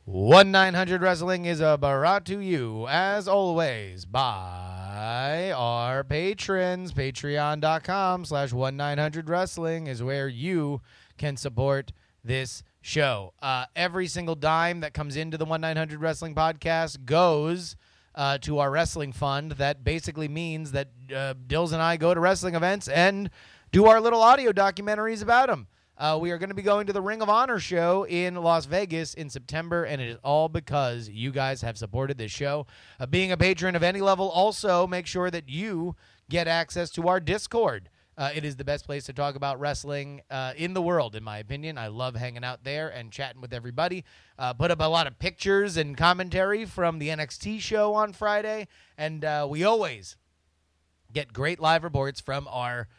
1-900 Wrestling is brought to you, as always, by our patrons. Patreon.com/1900 Wrestling is where you can support this show. Every single dime that comes into the 1-900 Wrestling podcast goes to our wrestling fund. That basically means that Dills and I go to wrestling events and do our little audio documentaries about them. We are going to be going to the Ring of Honor show in Las Vegas in September, and it is all because you guys have supported this show. Being a patron of any level also make sure that you get access to our Discord. It is the best place to talk about wrestling in the world, in my opinion. I love hanging out there and chatting with everybody. Put up a lot of pictures and commentary from the NXT show on Friday, and we always get great live reports from our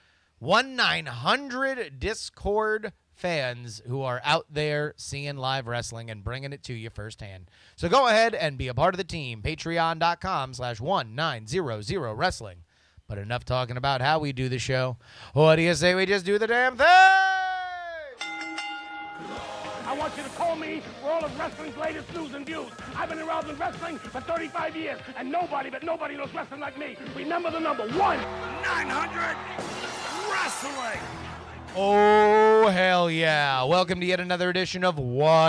1-900 Discord fans who are out there seeing live wrestling and bringing it to you firsthand. So go ahead and be a part of the team. Patreon.com/1900 Wrestling. But enough talking about how we do the show. What do you say we just do the damn thing? I want you to call me for all of wrestling's latest news and views. I've been around in wrestling for 35 years, and nobody knows wrestling like me. Remember the number 1-900 Wrestling. Oh, hell yeah. Welcome to yet another edition of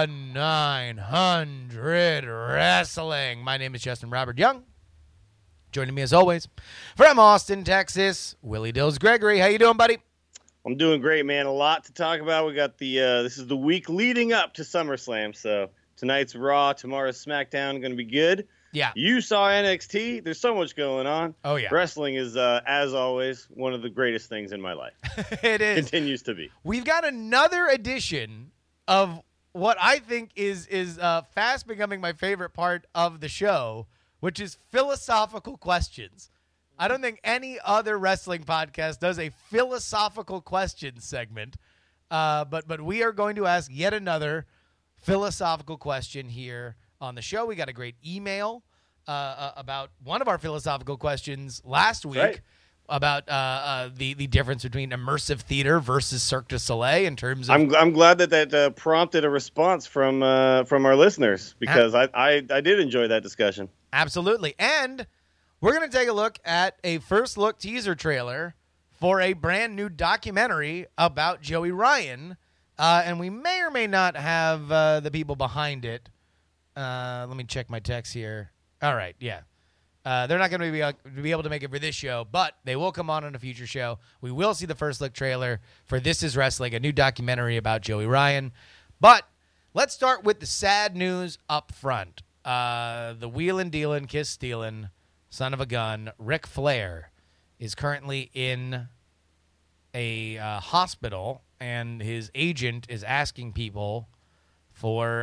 1-900 Wrestling. My name is Justin Robert Young. Joining me as always from Austin, Texas, Willie Dills Gregory. How you doing, buddy? I'm doing great, man. A lot to talk about. We got this is the week leading up to SummerSlam, so tonight's Raw, tomorrow's SmackDown, going to be good. Yeah. You saw NXT. There's so much going on. Oh, yeah. Wrestling is, as always, one of the greatest things in my life. It is. Continues to be. We've got another edition of what I think is fast becoming my favorite part of the show, which is philosophical questions. I don't think any other wrestling podcast does a philosophical questions segment, but we are going to ask yet another philosophical question here on the show. We got a great email about one of our philosophical questions last week, right, about the difference between immersive theater versus Cirque du Soleil in terms of. I'm glad that prompted a response from our listeners, because I did enjoy that discussion. Absolutely, and we're going to take a look at a first look teaser trailer for a brand new documentary about Joey Ryan, and we may or may not have the people behind it. Let me check my text here. All right, yeah. They're not going to be able to make it for this show, but they will come on a future show. We will see the first look trailer for This Is Wrestling, a new documentary about Joey Ryan. But let's start with the sad news up front. The wheelin' dealin', kiss stealin', son of a gun, Ric Flair, is currently in a hospital, and his agent is asking people for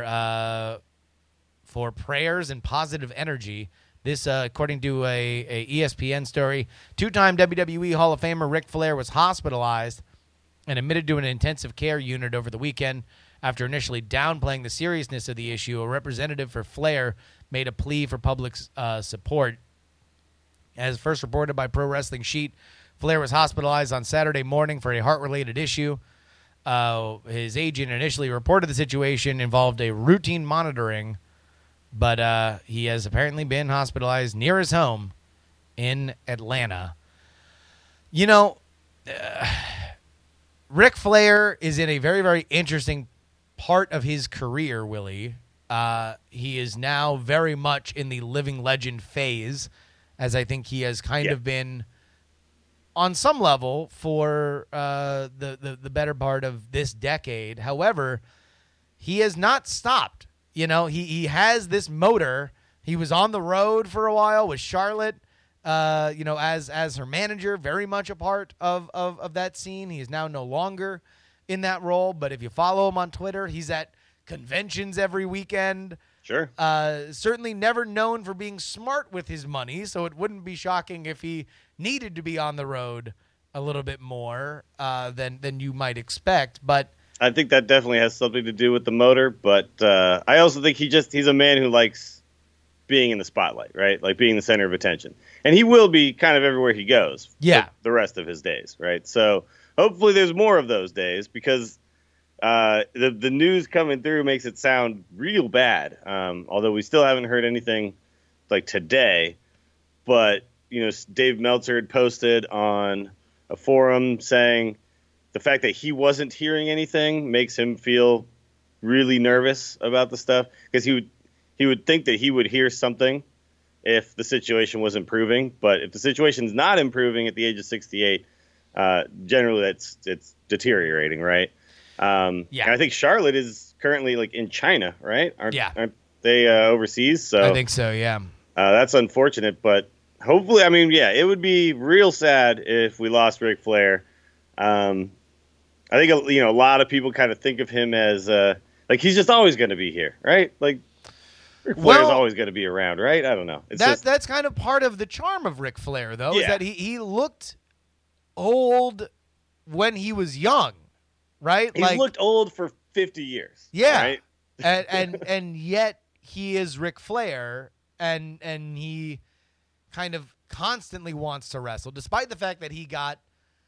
prayers and positive energy. This, according to a ESPN story, two-time WWE Hall of Famer Ric Flair was hospitalized and admitted to an intensive care unit over the weekend after initially downplaying the seriousness of the issue. A representative for Flair made a plea for public support. As first reported by Pro Wrestling Sheet, Flair was hospitalized on Saturday morning for a heart-related issue. His agent initially reported the situation involved a routine monitoring, but he has apparently been hospitalized near his home in Atlanta. You know, Ric Flair is in a very, very interesting part of his career, Willie. He is now very much in the living legend phase, as I think he has kind of been on some level for the better part of this decade. However, he has not stopped. You know, he has this motor. He was on the road for a while with Charlotte, as her manager, very much a part of that scene. He is now no longer in that role, but if you follow him on Twitter, he's at conventions every weekend. Sure. Certainly never known for being smart with his money, so it wouldn't be shocking if he needed to be on the road a little bit more than you might expect. But I think that definitely has something to do with the motor, but I also think he's a man who likes being in the spotlight, right? Like being the center of attention. And he will be kind of everywhere he goes. Yeah. The rest of his days, right? So hopefully there's more of those days, because The news coming through makes it sound real bad. Although we still haven't heard anything like today. But Dave Meltzer had posted on a forum saying the fact that he wasn't hearing anything makes him feel really nervous about the stuff, because he would think that he would hear something if the situation was improving. But if the situation's not improving at the age of 68, generally it's deteriorating, right? Yeah. And I think Charlotte is currently like in China, right? Aren't they overseas? So I think so, yeah. That's unfortunate, but hopefully, I mean, yeah, it would be real sad if we lost Ric Flair. I think a lot of people kind of think of him as like he's just always going to be here, right? Like Ric Flair is always going to be around, right? I don't know. That's kind of part of the charm of Ric Flair, though, is that he looked old when he was young, right? He's looked old for 50 years. Yeah, right? and yet he is Ric Flair, and he kind of constantly wants to wrestle, despite the fact that he got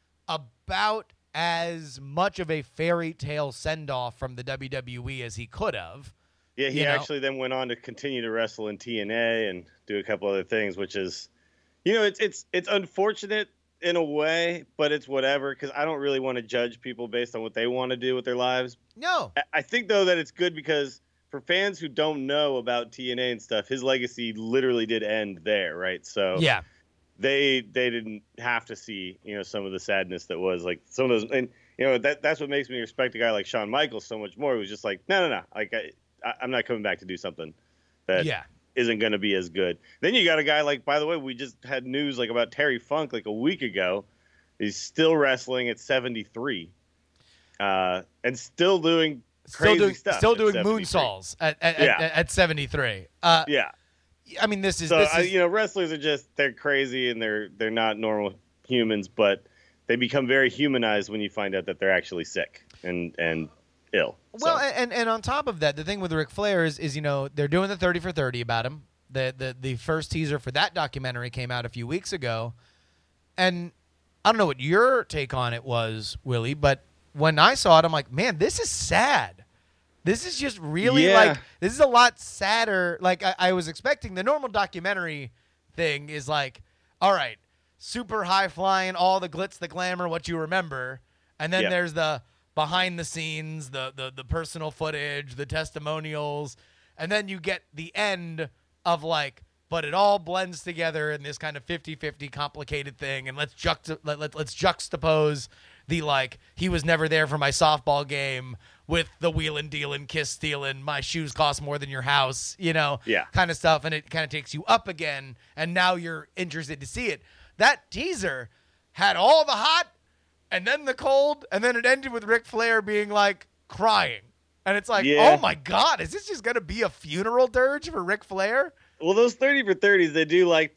about as much of a fairy tale send-off from the WWE as he could have. Yeah, he actually then went on to continue to wrestle in TNA and do a couple other things, which is, it's unfortunate in a way, but it's whatever, because I don't really want to judge people based on what they want to do with their lives. No. I think, though, that it's good because for fans who don't know about TNA and stuff, his legacy literally did end there, right? So yeah, they didn't have to see, some of the sadness that was like some of those, and that's what makes me respect a guy like Shawn Michaels so much more. He was just like, no, like I'm not coming back to do something that isn't going to be as good. Then you got a guy like, by the way, we just had news like about Terry Funk like a week ago. He's still wrestling at 73, and still doing crazy stuff. Still doing moonsaults at 73. Yeah. I mean, this is wrestlers are they're crazy and they're not normal humans, but they become very humanized when you find out that they're actually sick and ill. Well, and on top of that, the thing with Ric Flair is they're doing the 30 for 30 about him. The first teaser for that documentary came out a few weeks ago, and I don't know what your take on it was, Willie, but when I saw it, I'm like, man, this is sad. This is just really this is a lot sadder. Like I was expecting the normal documentary thing is like, all right, super high flying, all the glitz, the glamour, what you remember. And then there's the behind the scenes, the personal footage, the testimonials. And then you get the end of like, but it all blends together in this kind of 50-50 complicated thing. And let's juxtapose the like, he was never there for my softball game with the wheelin', dealin', kiss stealin', my shoes cost more than your house, kind of stuff. And it kind of takes you up again. And now you're interested to see it. That teaser had all the hot and then the cold. And then it ended with Ric Flair being like crying. And it's like, oh my God, is this just going to be a funeral dirge for Ric Flair? Well, those 30 for 30s, they do like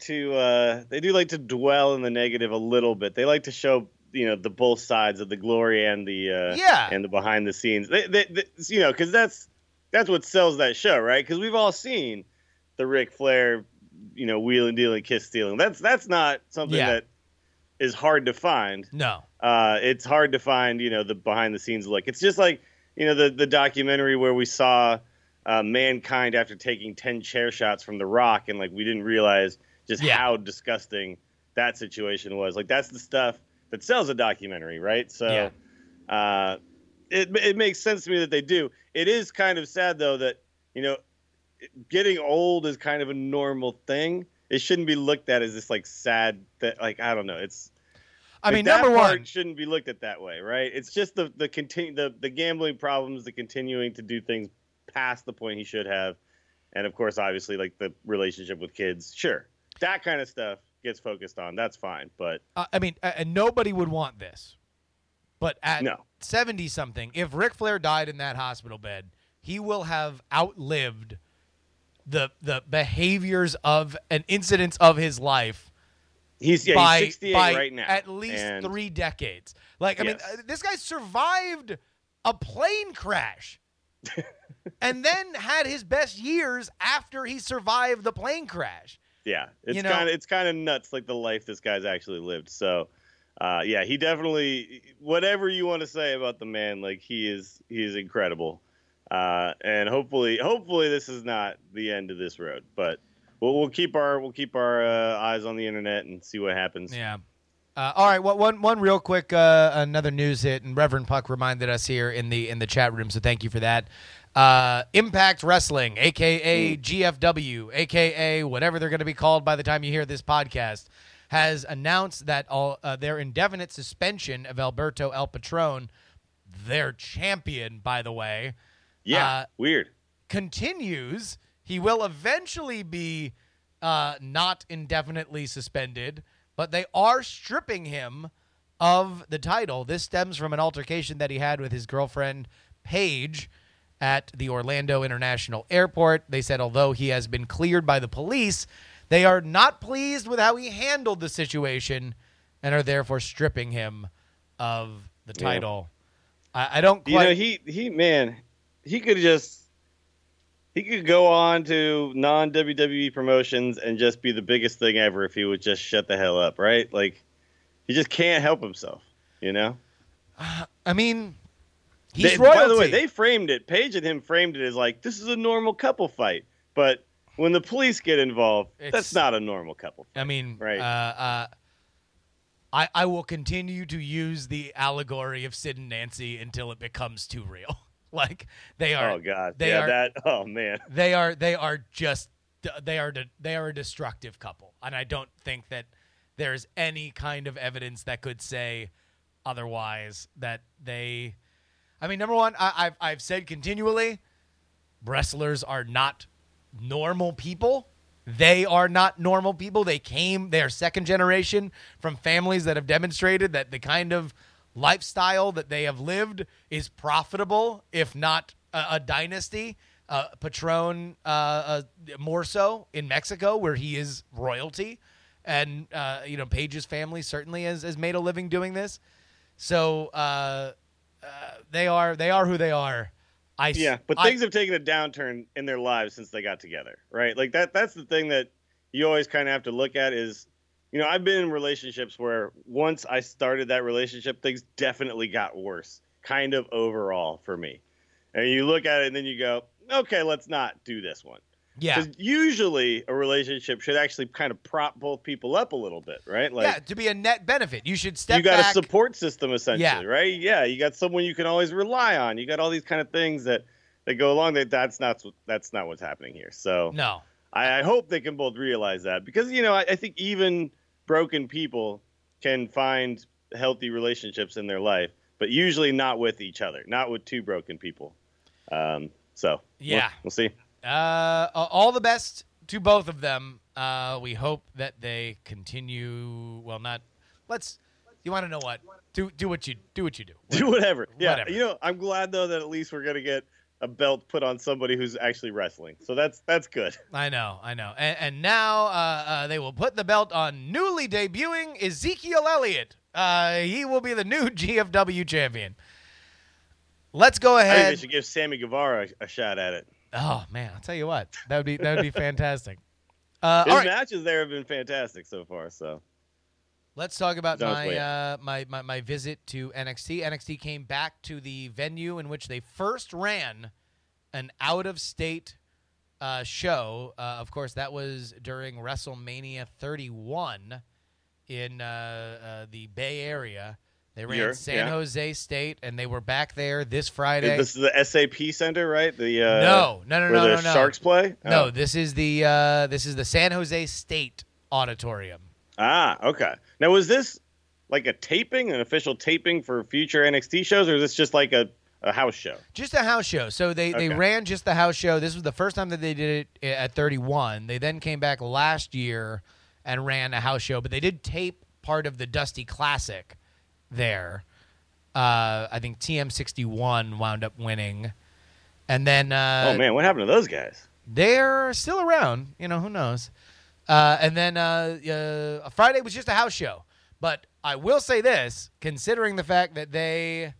to dwell in the negative a little bit. They like to show, the both sides of the glory and the and the behind the scenes. Because that's what sells that show, right? Because we've all seen the Ric Flair, wheeling, dealing, kiss stealing. That's not something that is hard to find. No, it's hard to find. The behind the scenes look. It's just like the documentary where we saw Mankind after taking 10 chair shots from The Rock, and like we didn't realize just how disgusting that situation was. Like that's the stuff that sells a documentary, right? So it makes sense to me that they do. It is kind of sad though that getting old is kind of a normal thing. It shouldn't be looked at as this like sad that like I don't know. It's number one shouldn't be looked at that way, right? It's just the gambling problems, the continuing to do things past the point he should have, and of course, obviously, like the relationship with kids. Sure, that kind of stuff gets focused on. That's fine, but and nobody would want this. But at 70-something, if Ric Flair died in that hospital bed, he will have outlived the behaviors of an incidents of his life. He's 68 right now. At least 3 decades. Like, I mean, this guy survived a plane crash and then had his best years after he survived the plane crash. Yeah, it's kind of nuts, like the life this guy's actually lived. So, Yeah, he definitely, whatever you want to say about the man, like he is incredible. And hopefully this is not the end of this road, but we'll keep our eyes on the internet and see what happens. Yeah. All right. One real quick another news hit, and Reverend Puck reminded us here in the chat room, so thank you for that. Impact Wrestling, aka GFW, aka whatever they're going to be called by the time you hear this podcast, has announced that their indefinite suspension of Alberto El Patron, their champion, by the way, weird, continues. He will eventually be not indefinitely suspended, but they are stripping him of the title. This stems from an altercation that he had with his girlfriend, Paige, at the Orlando International Airport. They said although he has been cleared by the police, they are not pleased with how he handled the situation and are therefore stripping him of the title. I don't quite... he could go on to non-WWE promotions and just be the biggest thing ever if he would just shut the hell up, right? Like, he just can't help himself, you know? I mean, he's royalty. By the way, they framed it. Paige and him framed it as like, this is a normal couple fight. But when the police get involved, that's not a normal couple fight. I mean, right? I will continue to use the allegory of Sid and Nancy until it becomes too real. Like they are. Oh God. Oh man. They are a destructive couple, and I don't think that there's any kind of evidence that could say otherwise. That they, I mean, number one, I've said continually, wrestlers are not normal people. They are not normal people. They are second generation from families that have demonstrated that the kind of lifestyle that they have lived is profitable, if not a dynasty. Patron more so in Mexico, where he is royalty, and Paige's family certainly has made a living doing this. So they are who they are. But things have taken a downturn in their lives since they got together, right? Like that's the thing that you always kind of have to look at is, I've been in relationships where once I started that relationship, things definitely got worse, kind of overall for me. And you look at it and then you go, okay, let's not do this one. Yeah. Because usually a relationship should actually kind of prop both people up a little bit, right? Like, to be a net benefit. You should step back. You got a support system essentially, right? Yeah, you got someone you can always rely on. You got all these kind of things that go along. That's not what's happening here. So no. I hope they can both realize that because, I think even broken people can find healthy relationships in their life, but usually not with each other, not with two broken people. We'll see. All the best to both of them. We hope that they continue. Well, not. You want to know what? Do what you do. Do whatever. Yeah. Whatever. I'm glad though that at least we're gonna get a belt put on somebody who's actually wrestling. So that's good. I know. And now they will put the belt on newly debuting Ezekiel Elliott. He will be the new GFW champion. Let's go ahead. I think they should give Sammy Guevara a shot at it. Oh man, I'll tell you what. That would be fantastic. His matches there have been fantastic so far. So let's talk about my visit to NXT. NXT came back to the venue in which they first ran an out-of-state show. Of course, that was during WrestleMania 31 in the Bay Area. They ran San Jose State, and they were back there this Friday. This is the SAP Center, right? No. Where the Sharks play? No, this is the San Jose State Auditorium. Ah, okay. Now, was this like an official taping for future NXT shows, or is this just like a house show? Just a house show. So they ran just the house show. This was the first time that they did it at 31. They then came back last year and ran a house show, but they did tape part of the Dusty Classic there. I think TM61 wound up winning. And then oh man, what happened to those guys? They're still around, who knows. And then Friday was just a house show. But I will say this, considering the fact that they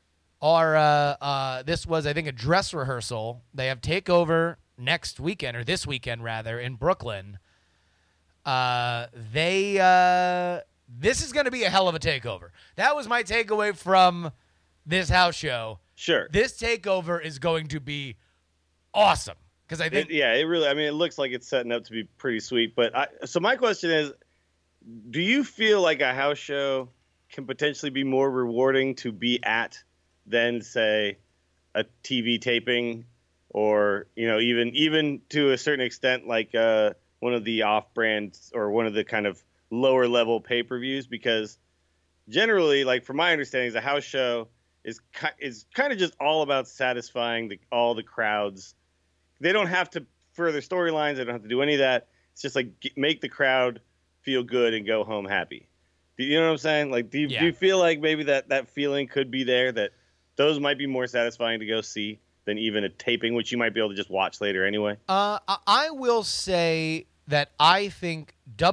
are this was I think a dress rehearsal. They have TakeOver next weekend, or this weekend rather, in Brooklyn. They this is going to be a hell of a takeover. That was my takeaway from this house show. Sure. This takeover is going to be awesome because I think it really. I mean, it looks like it's setting up to be pretty sweet. But so my question is, do you feel like a house show can potentially be more rewarding to be at than, say, a TV taping, or even to a certain extent like one of the off-brands or one of the kind of lower level pay-per-views? Because generally, like from my understanding, a house show is kind of just all about satisfying all the crowds. They don't have to further storylines. They don't have to do any of that. It's just like make the crowd feel good and go home happy. Do you know what I'm saying? Like, do you feel like maybe that feeling could be there, that those might be more satisfying to go see than even a taping, which you might be able to just watch later anyway? I will say that I think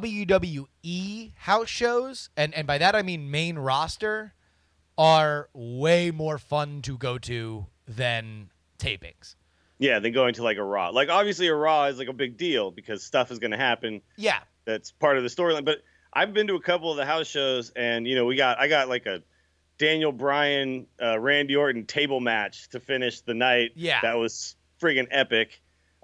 WWE house shows, and by that I mean main roster, are way more fun to go to than tapings. Yeah, than going to like a Raw. Like, obviously a Raw is like a big deal because stuff is going to happen. Yeah. That's part of the storyline. But I've been to a couple of the house shows, and, I got like a Daniel Bryan, Randy Orton table match to finish the night. Yeah. That was friggin' epic.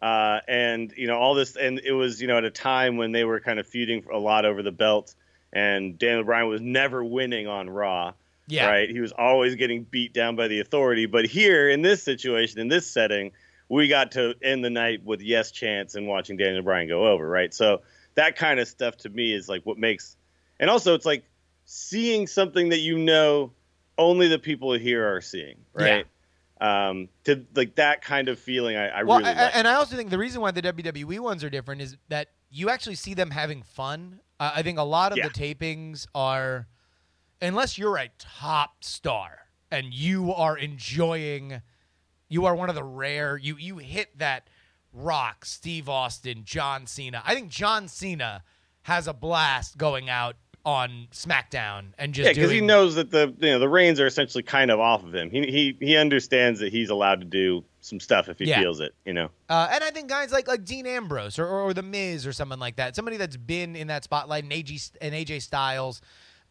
And, all this, and it was, at a time when they were kind of feuding a lot over the belt, and Daniel Bryan was never winning on Raw. Yeah. Right? He was always getting beat down by the Authority. But here, in this situation, in this setting, we got to end the night with yes chants and watching Daniel Bryan go over, right? So that kind of stuff to me is like what makes, and also it's like seeing something that only the people here are seeing, right? Yeah. To like that kind of feeling, I really like. And I also think the reason why the WWE ones are different is that you actually see them having fun. I think a lot of the tapings are, unless you're a top star and you are enjoying, you are one of the rare, you hit that Rock, Steve Austin, John Cena. I think John Cena has a blast going out on SmackDown and just because he knows that the reins are essentially kind of off of him. He understands that he's allowed to do some stuff if he feels it. And I think guys like Dean Ambrose or The Miz or someone like that, somebody that's been in that spotlight, and AJ Styles,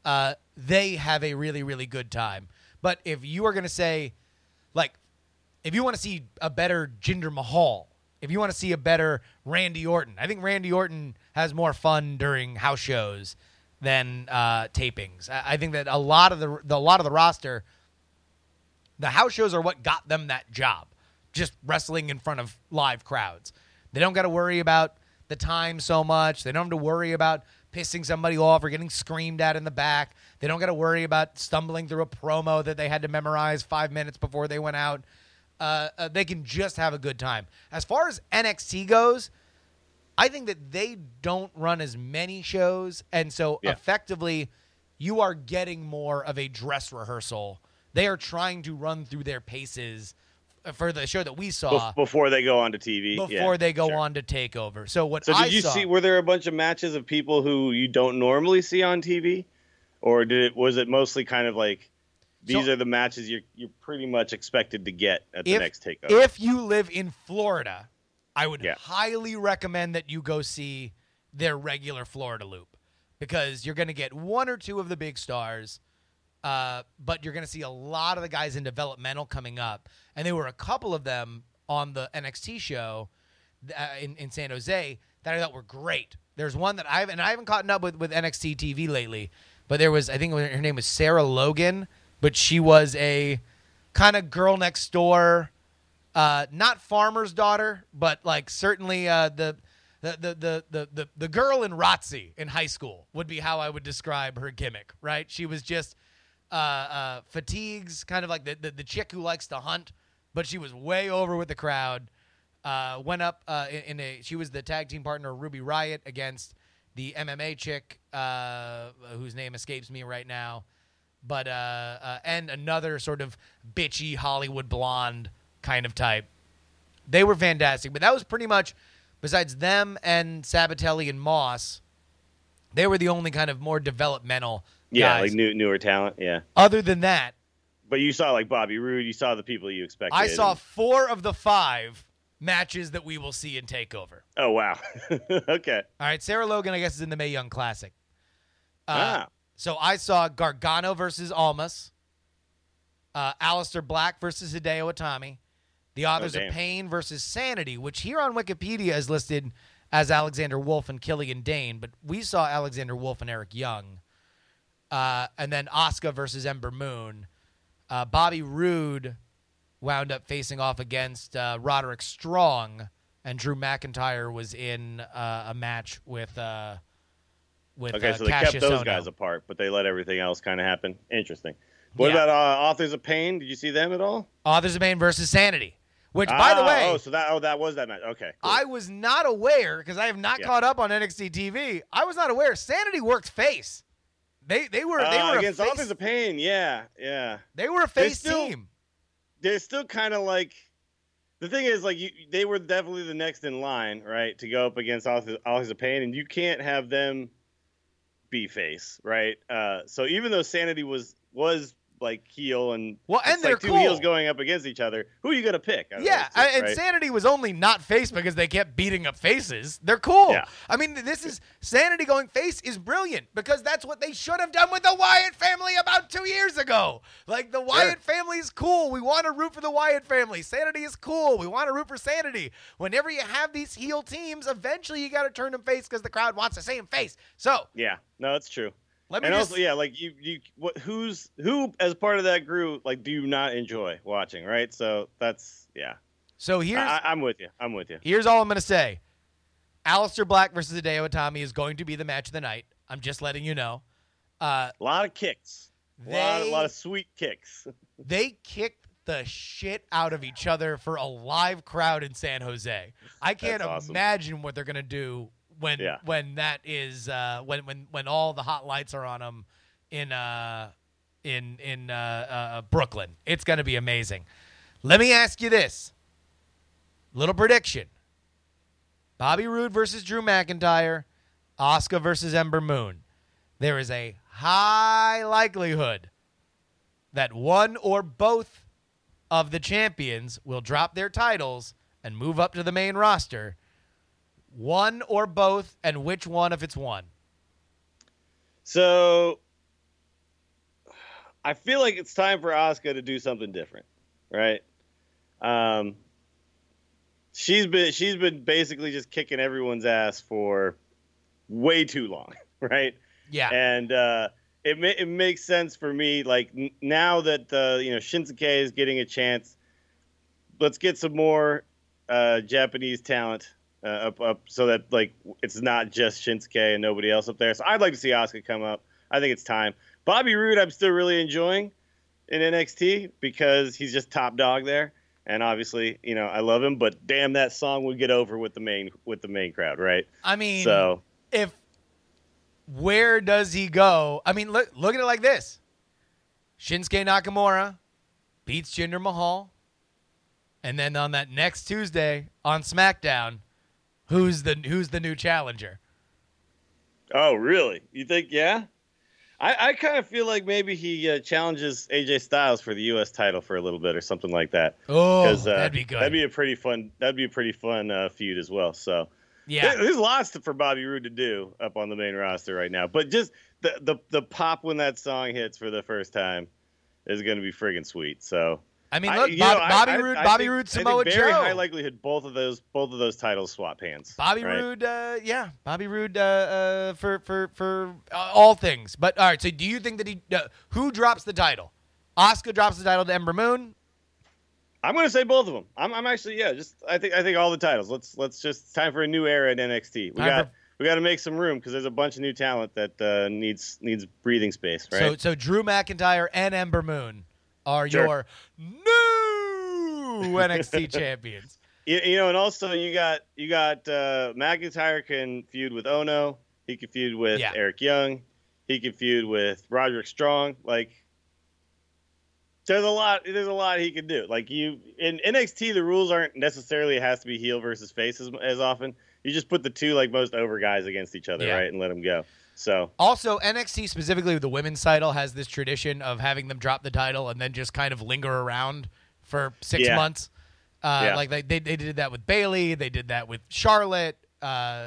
they have a really, really good time. But if you are going to say, like, if you want to see a better Jinder Mahal, if you want to see a better Randy Orton, I think Randy Orton has more fun during house shows than tapings. I think that a lot of the roster, the house shows are what got them that job, just wrestling in front of live crowds. They don't got to worry about the time so much. They don't have to worry about pissing somebody off or getting screamed at in the back. They don't got to worry about stumbling through a promo that they had to memorize 5 minutes before they went out. They can just have a good time. As far as NXT goes, I think that they don't run as many shows, and so effectively you are getting more of a dress rehearsal. They are trying to run through their paces for the show that we saw before they go on to TV. Before they go on to TakeOver. So did you see? Were there a bunch of matches of people who you don't normally see on TV, or was it mostly kind of like these are the matches you're pretty much expected to get at the next TakeOver? If you live in Florida, I would highly recommend that you go see their regular Florida loop, because you're going to get one or two of the big stars, but you're going to see a lot of the guys in developmental coming up. And there were a couple of them on the NXT show in San Jose that I thought were great. There's one that I haven't caught up with NXT TV lately, but there was, I think her name was Sarah Logan, but she was a kind of girl next door, not farmer's daughter, but like certainly the girl in ROTC in high school would be how I would describe her gimmick, right? She was just fatigues, kind of like the chick who likes to hunt, but she was way over with the crowd. Went up she was the tag team partner of Ruby Riott against the MMA chick whose name escapes me right now, but and another sort of bitchy Hollywood blonde kind of type. They were fantastic, but that was pretty much, besides them and Sabatelli and Moss, they were the only kind of more developmental guys. Like newer talent, Other than that. But you saw like Bobby Roode, you saw the people you expected. I saw 4 of the 5 matches that we will see in TakeOver. Oh, wow. Okay. All right, Sarah Logan, I guess, is in the Mae Young Classic. So I saw Gargano versus Almas, Aleister Black versus Hideo Itami, the Authors of Pain versus Sanity, which here on Wikipedia is listed as Alexander Wolf and Killian Dane, but we saw Alexander Wolf and Eric Young. And then Asuka versus Ember Moon. Bobby Roode wound up facing off against Roderick Strong, and Drew McIntyre was in a match with okay, so they kept those guys apart, but they let everything else kind of happen. Interesting. What about Authors of Pain? Did you see them at all? Authors of Pain versus Sanity. Which, by the way, that was that match. Okay, cool. I was not aware, because I have not caught up on NXT TV. I was not aware Sanity worked face. They were against a face. Authors of Pain. Yeah. They were a face team. They're still kind of like, the thing is, like, they were definitely the next in line, right, to go up against Authors of Pain, and you can't have them be face, right? So even though Sanity was like heel and they're like two heels going up against each other, who are you gonna pick? And Sanity was only not face because they kept beating up faces. They're cool. Yeah. I mean, Sanity going face is brilliant because that's what they should have done with the Wyatt family about 2 years ago. Like, the Wyatt family is cool. We want to root for the Wyatt family. Sanity is cool. We want to root for Sanity. Whenever you have these heel teams, eventually you got to turn them face because the crowd wants to see them face. So yeah, no, it's true. Like who as part of that group, like, do you not enjoy watching, right? So that's So I'm with you. Here's all I'm gonna say: Aleister Black versus Hideo Itami is going to be the match of the night. I'm just letting you know. A lot of kicks, a lot of sweet kicks. They kicked the shit out of each other for a live crowd in San Jose. I can't imagine what they're gonna do when that is when all the hot lights are on them in Brooklyn. It's going to be amazing. Let me ask you this. Little prediction. Bobby Roode versus Drew McIntyre, Asuka versus Ember Moon. There is a high likelihood that one or both of the champions will drop their titles and move up to the main roster. One or both, and which one if it's one? So I feel like it's time for Asuka to do something different, right? She's been basically just kicking everyone's ass for way too long, right? Yeah. And it makes sense for me, like, now that Shinsuke is getting a chance, let's get some more Japanese talent up so that, like, it's not just Shinsuke and nobody else up there. So I'd like to see Asuka come up. I think it's time. Bobby Roode I'm still really enjoying in NXT because he's just top dog there. And obviously, I love him, but damn, that song would get over with the main crowd, right? I mean, where does he go? I mean, look at it like this. Shinsuke Nakamura beats Jinder Mahal. And then on that next Tuesday on SmackDown, who's the new challenger? Oh, really? You think, yeah? I kind of feel like maybe he challenges AJ Styles for the U.S. title for a little bit or something like that. Oh, that'd be good. That'd be a pretty fun feud as well. So yeah, there's lots for Bobby Roode to do up on the main roster right now. But just the pop when that song hits for the first time is going to be friggin' sweet. So I mean, look, Bobby Roode, Samoa Joe. Very high likelihood both of those titles swap hands. Bobby Roode, Bobby Roode for all things. But all right, so do you think that who drops the title? Asuka drops the title to Ember Moon. I'm going to say both of them. I'm actually I think all the titles. Let's just time for a new era at NXT. We got to make some room because there's a bunch of new talent that needs breathing space, right? So Drew McIntyre and Ember Moon are your new NXT champions. And also you got McIntyre can feud with Ono. He can feud with Eric Young. He can feud with Roderick Strong. Like, there's a lot he can do. Like, in NXT, the rules aren't necessarily it has to be heel versus face as often. You just put the two most over guys against each other, right, and let them go. So also NXT specifically with the women's title has this tradition of having them drop the title and then just kind of linger around for 6 months. Like they did that with Bayley, they did that with Charlotte.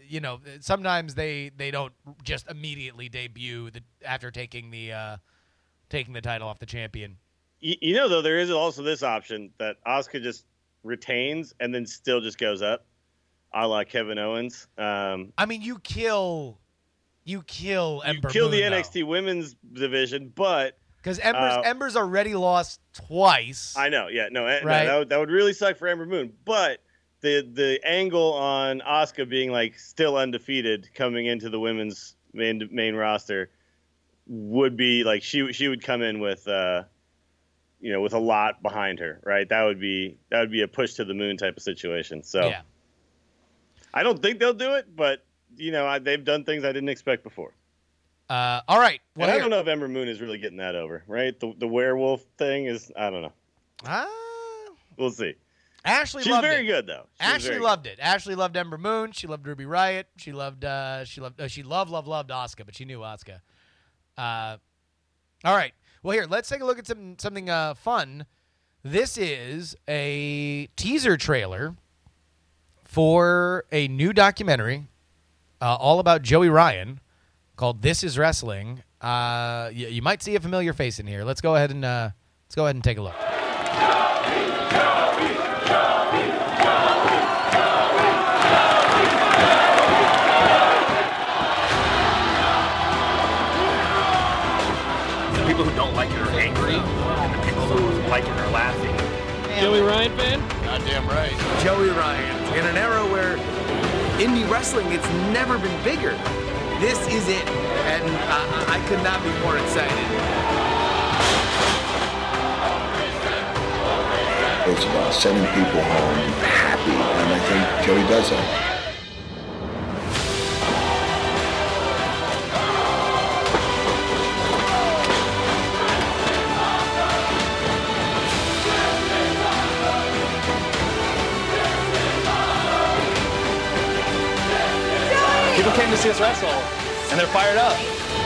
sometimes they don't just immediately debut after taking the title off the champion. Though, there is also this option that Asuka just retains and then still just goes up, a la Kevin Owens. I mean, you kill Ember kill the Moon, NXT Women's division, but because Ember's already lost twice. I know, yeah, no, right? No, that would really suck for Ember Moon. But the angle on Asuka being like still undefeated coming into the women's main roster would be like she would come in with with a lot behind her, right? That would be a push to the moon type of situation. So yeah. I don't think they'll do it, but they've done things I didn't expect before. All right. Well, I don't know if Ember Moon is really getting that over, right? The werewolf thing is, I don't know. We'll see. She's very good though. Ashley loved it. Ashley loved Ember Moon. She loved Ruby Riott. She loved Asuka, but she knew Asuka. All right. Well, here, let's take a look at something fun. This is a teaser trailer for a new documentary all about Joey Ryan called "This Is Wrestling." You might see a familiar face in here. Let's go ahead and take a look. The people who don't like it are angry, and the people who like it are laughing. Joey Ryan fan? Goddamn right. Joey Ryan, in an era where indie wrestling, it's never been bigger. This is it, and I could not be more excited. It's about sending people home happy, and I think Joey does that. People came to see us wrestle, and they're fired up.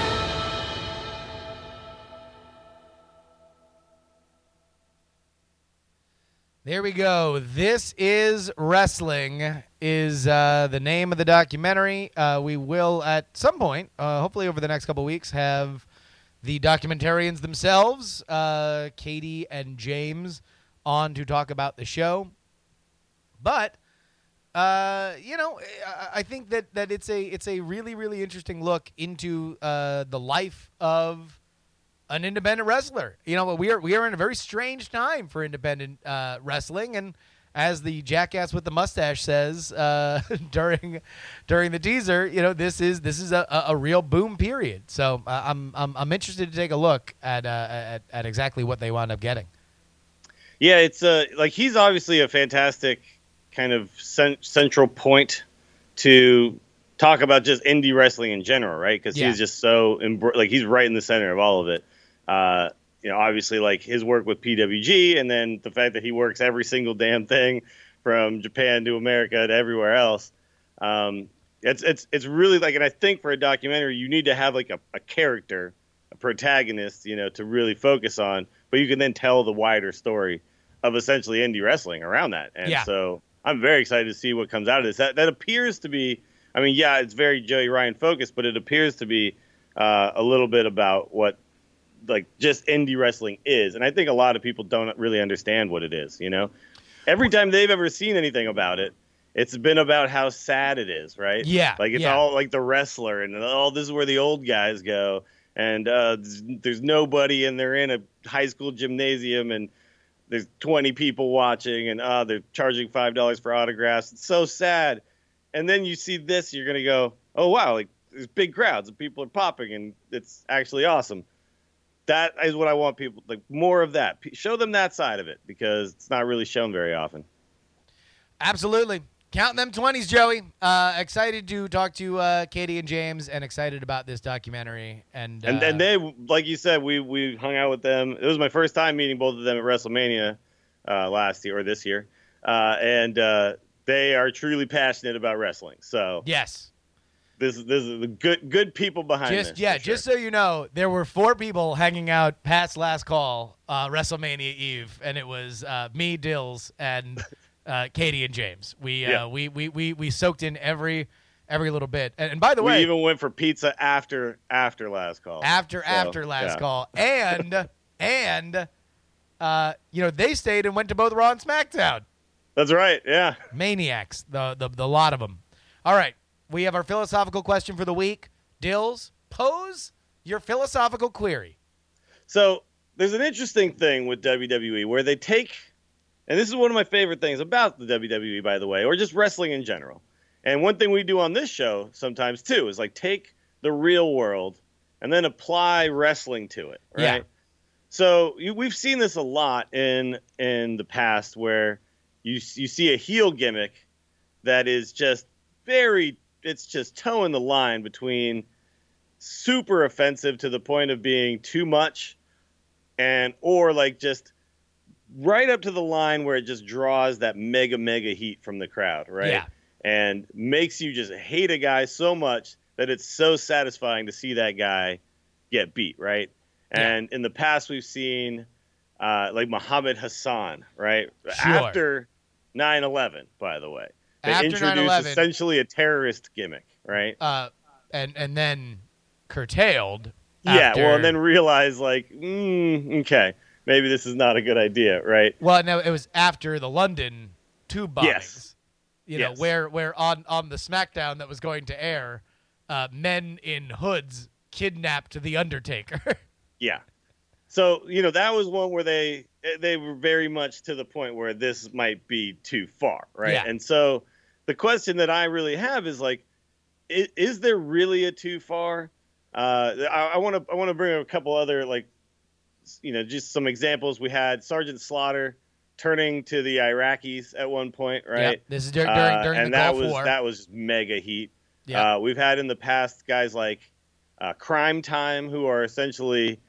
There we go. This is Wrestling is the name of the documentary. We will, at some point, hopefully over the next couple weeks, have the documentarians themselves, Katie and James, on to talk about the show. But I think that it's a really, really interesting look into the life of an independent wrestler. We are in a very strange time for independent wrestling, and as the jackass with the mustache says during the teaser, this is a real boom period. So I'm interested to take a look at exactly what they wound up getting. Yeah, it's he's obviously a fantastic kind of central point to talk about just indie wrestling in general, right? Because he's just so he's right in the center of all of it. Obviously, like his work with PWG, and then the fact that he works every single damn thing from Japan to America to everywhere else. It's really and I think for a documentary, you need to have like a character, a protagonist, to really focus on, but you can then tell the wider story of essentially indie wrestling around that. And so I'm very excited to see what comes out of this. That appears to be, it's very Joey Ryan focused, but it appears to be a little bit about what just indie wrestling is. And I think a lot of people don't really understand what it is, Every time they've ever seen anything about it, it's been about how sad it is, right? Yeah. It's all like the wrestler and this is where the old guys go. And there's nobody, and they're in a high school gymnasium, and there's 20 people watching, and they're charging $5 for autographs. It's so sad. And then you see this, you're going to go, oh, wow, there's big crowds, and people are popping, and it's actually awesome. That is what I want people, more of that. Show them that side of it, because it's not really shown very often. Absolutely. Counting them 20s, Joey. Excited to talk to Katie and James, and excited about this documentary. And they, like you said, we hung out with them. It was my first time meeting both of them at WrestleMania last year or this year, and they are truly passionate about wrestling. So yes, this is the good people behind this. Yeah, just so you know, there were 4 people hanging out past last call WrestleMania Eve, and it was me, Dills, and Katie and James. We soaked in every every little bit. And by the we way, even went for pizza after last call. After last call. And they stayed and went to both Raw and SmackDown. That's right. Yeah. Maniacs, the lot of them. All right, we have our philosophical question for the week. Dills, pose your philosophical query. So there's an interesting thing with WWE where they take, and this is one of my favorite things about the WWE, by the way, or just wrestling in general. And one thing we do on this show sometimes too is like take the real world and then apply wrestling to it, right? Yeah. So we've seen this a lot in the past where you see a heel gimmick that is just it's just towing the line between super offensive to the point of being too much or like just right up to the line where it just draws that mega heat from the crowd, right? Yeah. And makes you just hate a guy so much that it's so satisfying to see that guy get beat, right? Yeah. And in the past, we've seen like Muhammad Hassan, right? Sure. After 9/11, by the way. They After introduced 9/11, essentially a terrorist gimmick, right? And then curtailed. Yeah, after... well, and then realize like, okay, maybe this is not a good idea, right? Well, no, it was after the London tube bombings. Yes. Know, where on the SmackDown that was going to air, men in hoods kidnapped the Undertaker. Yeah. So, that was one where they were very much to the point where this might be too far, right? Yeah. And so the question that I really have is like, is there really a too far? I want to bring up a couple other just some examples. We had Sergeant Slaughter turning to the Iraqis at one point, right? Yeah. This is during and the Gulf War. That was mega heat. Yeah. We've had in the past guys like Crime Time, who are essentially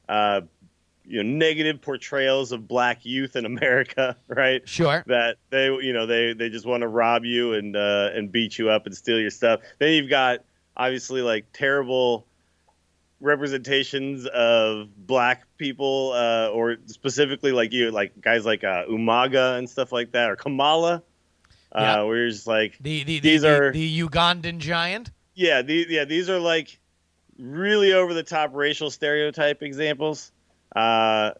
negative portrayals of black youth in America, right? Sure. That they just want to rob you and beat you up and steal your stuff. Then you've got obviously like terrible representations of black people, or specifically like guys like Umaga and stuff like that, or Kamala. Yeah. Where you're just like these are the Ugandan giant. Yeah, these are like really over the top racial stereotype examples. And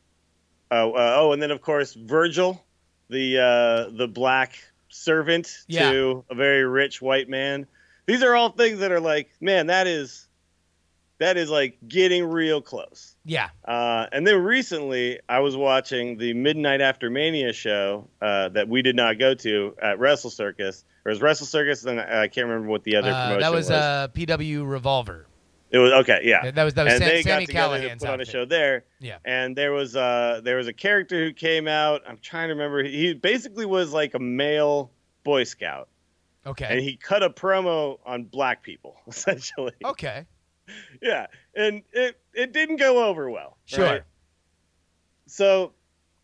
then of course Virgil, the black servant to a very rich white man. These are all things that are like, man, that is like getting real close. Yeah. And then recently I was watching the Midnight After Mania show that we did not go to at Wrestle Circus. Or it was Wrestle Circus, and I can't remember what the other promotion was. That was PW Revolver. It was okay, yeah. That was and they Sammy got together to Callahan's put on a outfit. show there. Yeah. And there was a character who came out. I'm trying to remember. He basically was like a male Boy Scout. Okay. And he cut a promo on black people, essentially. Okay. Yeah, and it didn't go over well. Sure. Right? So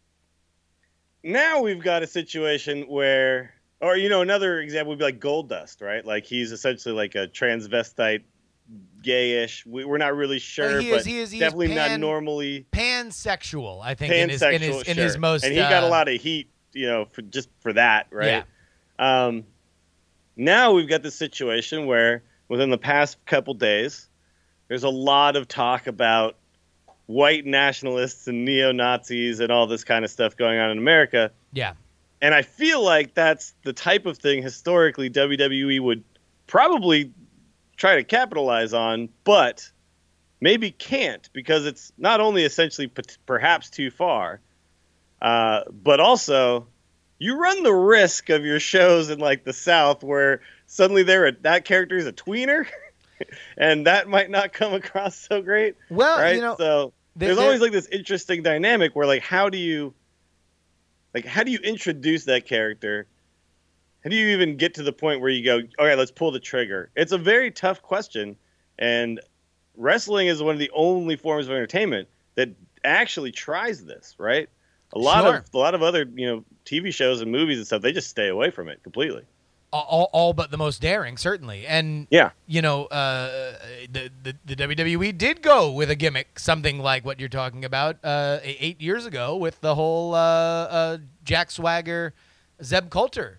now we've got a situation where, or another example would be like Goldust, right? Like he's essentially like a transvestite, gayish. We're not really sure, he but is definitely not normally pansexual. I think pansexual, in his most, and he got a lot of heat, for that, right? Yeah. Now we've got this situation where within the past couple days, there's a lot of talk about white nationalists and neo-Nazis and all this kind of stuff going on in America. Yeah. And I feel like that's the type of thing historically WWE would probably try to capitalize on, but maybe can't, because it's not only essentially perhaps too far, but also you run the risk of your shows in like the South where suddenly that character is a tweener. And that might not come across so great. Well, right? So there's always like this interesting dynamic where like how do you introduce that character? How do you even get to the point where you go, okay, let's pull the trigger? It's a very tough question, and wrestling is one of the only forms of entertainment that actually tries this, right? A lot of other TV shows and movies and stuff, they just stay away from it completely. All but the most daring, certainly. And, yeah, the WWE did go with a gimmick, something like what you're talking about 8 years ago with the whole Jack Swagger, Zeb Coulter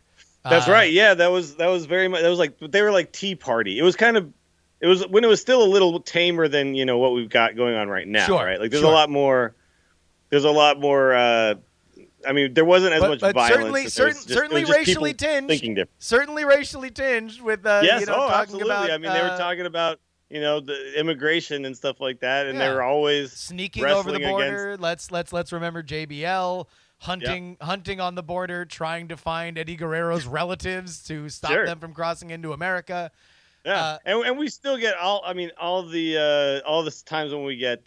That's right. Yeah, that was very much. That was like they were like Tea Party. It was when it was still a little tamer than what we've got going on right now. Sure, right? Like there's a lot more. There's a lot more. I mean, there wasn't as much violence. Certainly racially tinged. Thinking different. Certainly racially tinged with yes, talking absolutely. about. I mean, they were talking about the immigration and stuff like that, and they were always sneaking over the border. Let's remember JBL hunting on the border, trying to find Eddie Guerrero's relatives to stop them from crossing into America. Yeah, and we still get all the times when we get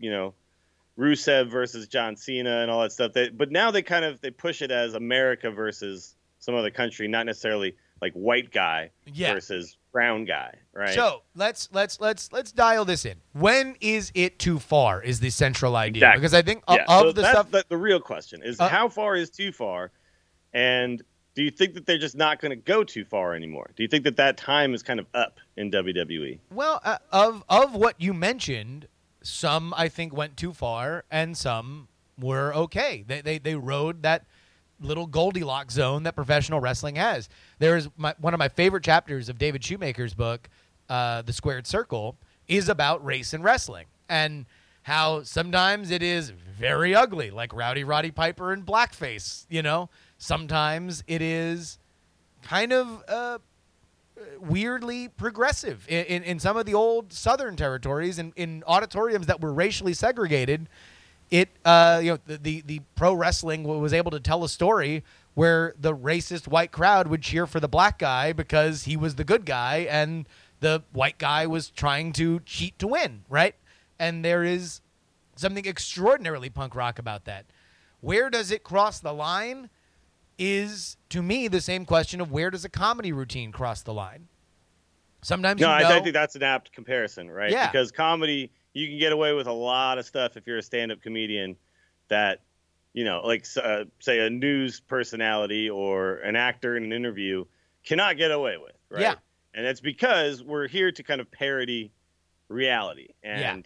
Rusev versus John Cena and all that stuff. But now they push it as America versus some other country, not necessarily like white guy versus brown guy, right? So let's dial this in. When is it too far? Is the central idea? Exactly. Because I think the real question is how far is too far, and do you think that they're just not going to go too far anymore? Do you think that time is kind of up in WWE? Well, of what you mentioned, some I think went too far, and some were okay. They rode that little Goldilocks zone that professional wrestling has. There is one of my favorite chapters of David Shoemaker's book, The Squared Circle, is about race and wrestling and how sometimes it is very ugly, like Rowdy Roddy Piper in blackface. Sometimes it is kind of weirdly progressive in some of the old Southern territories and in auditoriums that were racially segregated. It the pro wrestling was able to tell a story where the racist white crowd would cheer for the black guy because he was the good guy and the white guy was trying to cheat to win, right? And there is something extraordinarily punk rock about that. Where does it cross the line is, to me, the same question of where does a comedy routine cross the line? Sometimes I think that's an apt comparison, right? Yeah. Because comedy, you can get away with a lot of stuff if you're a stand-up comedian that, say a news personality or an actor in an interview cannot get away with, right? Yeah. And it's because we're here to kind of parody reality. And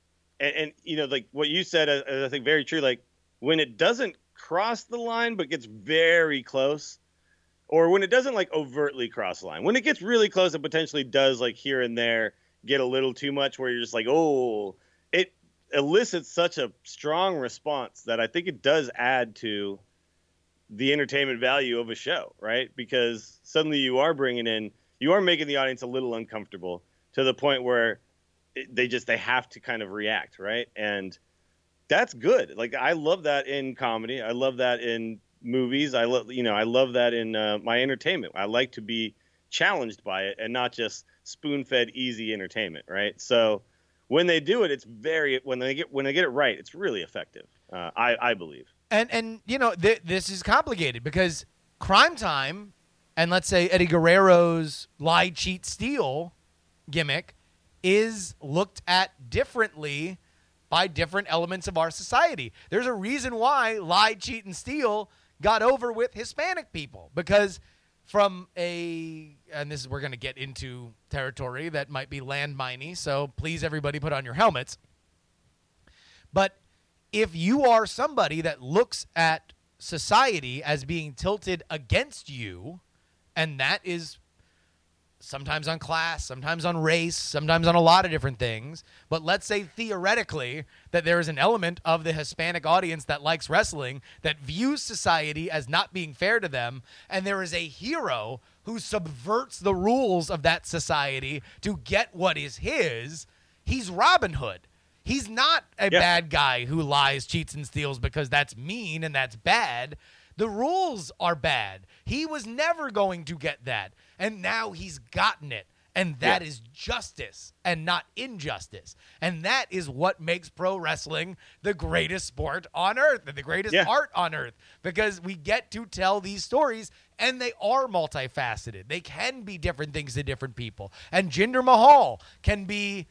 like what you said, I think very true, like when it doesn't cross the line but gets very close, or when it doesn't like overtly cross the line, when it gets really close, it potentially does like here and there get a little too much where you're just like, oh, it elicits such a strong response that I think it does add to the entertainment value of a show, right? Because suddenly you are making the audience a little uncomfortable to the point where they have to kind of react, right? And that's good. Like I love that in comedy. I love that in movies. I love that in my entertainment. I like to be challenged by it and not just spoon-fed easy entertainment, right? So when they do it, when they get it right, it's really effective. I believe. And this is complicated because Crime Time and let's say Eddie Guerrero's lie, cheat, steal gimmick is looked at differently by different elements of our society. There's a reason why lie, cheat, and steal got over with Hispanic people, because we're going to get into territory that might be landminey, so please everybody put on your helmets. But if you are somebody that looks at society as being tilted against you, and that is sometimes on class, sometimes on race, sometimes on a lot of different things. But let's say theoretically that there is an element of the Hispanic audience that likes wrestling that views society as not being fair to them, and there is a hero who subverts the rules of that society to get what is his. He's Robin Hood. He's not a bad guy who lies, cheats, and steals because that's mean and that's bad. The rules are bad. He was never going to get that. And now he's gotten it. And that is justice and not injustice. And that is what makes pro wrestling the greatest sport on earth and the greatest art on earth. Because we get to tell these stories, and they are multifaceted. They can be different things to different people. And Jinder Mahal can be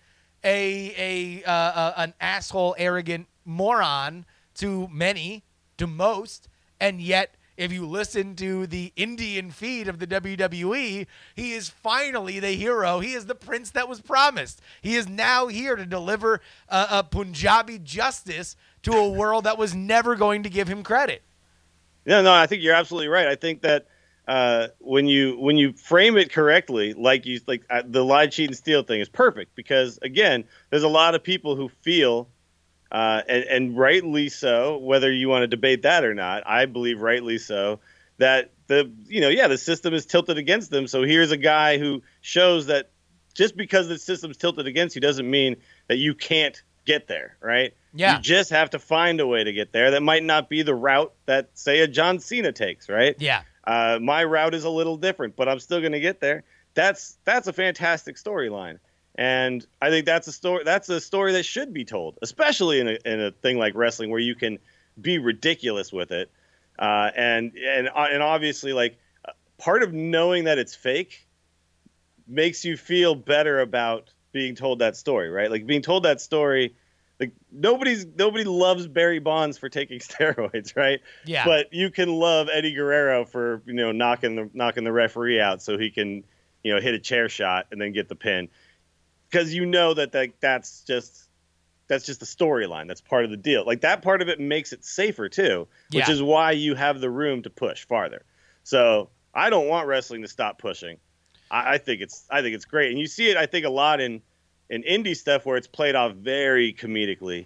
an asshole, arrogant moron to many, to most, and yet if you listen to the Indian feed of the WWE, he is finally the hero. He is the prince that was promised. He is now here to deliver a Punjabi justice to a world that was never going to give him credit. No, I think you're absolutely right. I think that when you frame it correctly, the lie, cheat, and steal thing is perfect because again, there's a lot of people who feel, and rightly so, whether you want to debate that or not, I believe rightly so, that the system is tilted against them. So here's a guy who shows that just because the system's tilted against you doesn't mean that you can't get there, right? Yeah. You just have to find a way to get there. That might not be the route that, say, a John Cena takes, right? Yeah. My route is a little different, but I'm still going to get there. That's a fantastic storyline, and I think that's a story that should be told, especially in a thing like wrestling where you can be ridiculous with it, and obviously, like, part of knowing that it's fake makes you feel better about being told that story, right? Like being told that story. Like nobody loves Barry Bonds for taking steroids, right? Yeah. But you can love Eddie Guerrero for knocking the referee out so he can hit a chair shot and then get the pin, because that's just the storyline. That's part of the deal. Like that part of it makes it safer too, which is why you have the room to push farther. So I don't want wrestling to stop pushing. I think it's great, and you see it. I think a lot in indie stuff where it's played off very comedically,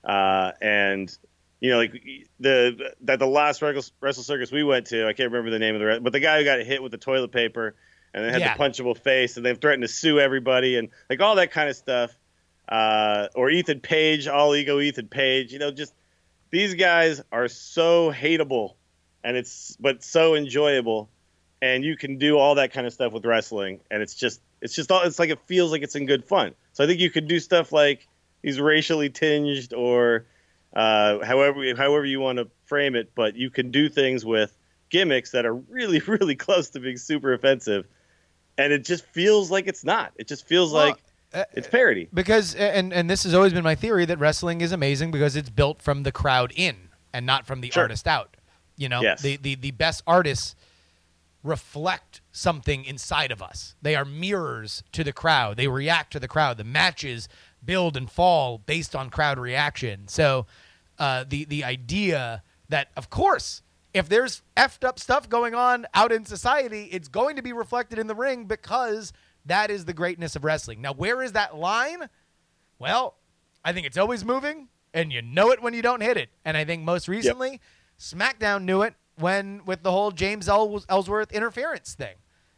and like the last Wrestle Circus we went to, I can't remember the name of the but the guy who got hit with the toilet paper and then had the punchable face and they've threatened to sue everybody and like all that kind of stuff, or Ethan Page, All Ego Ethan Page, just these guys are so hateable but so enjoyable, and you can do all that kind of stuff with wrestling, and it's like it feels like it's in good fun. So I think you could do stuff like these racially tinged or however you want to frame it, but you can do things with gimmicks that are really, really close to being super offensive, and it just feels like it's not. It just feels like it's parody. Because and this has always been my theory that wrestling is amazing because it's built from the crowd in and not from the artist out. Yes. The best artists reflect something inside of us. They are mirrors to the crowd. They react to the crowd. The matches build and fall based on crowd reaction. So the idea that, of course, if there's effed up stuff going on out in society, it's going to be reflected in the ring because that is the greatness of wrestling. Now, where is that line? Well, I think it's always moving, and you know it when you don't hit it. And I think most recently, SmackDown knew it with the whole James Ellsworth interference thing.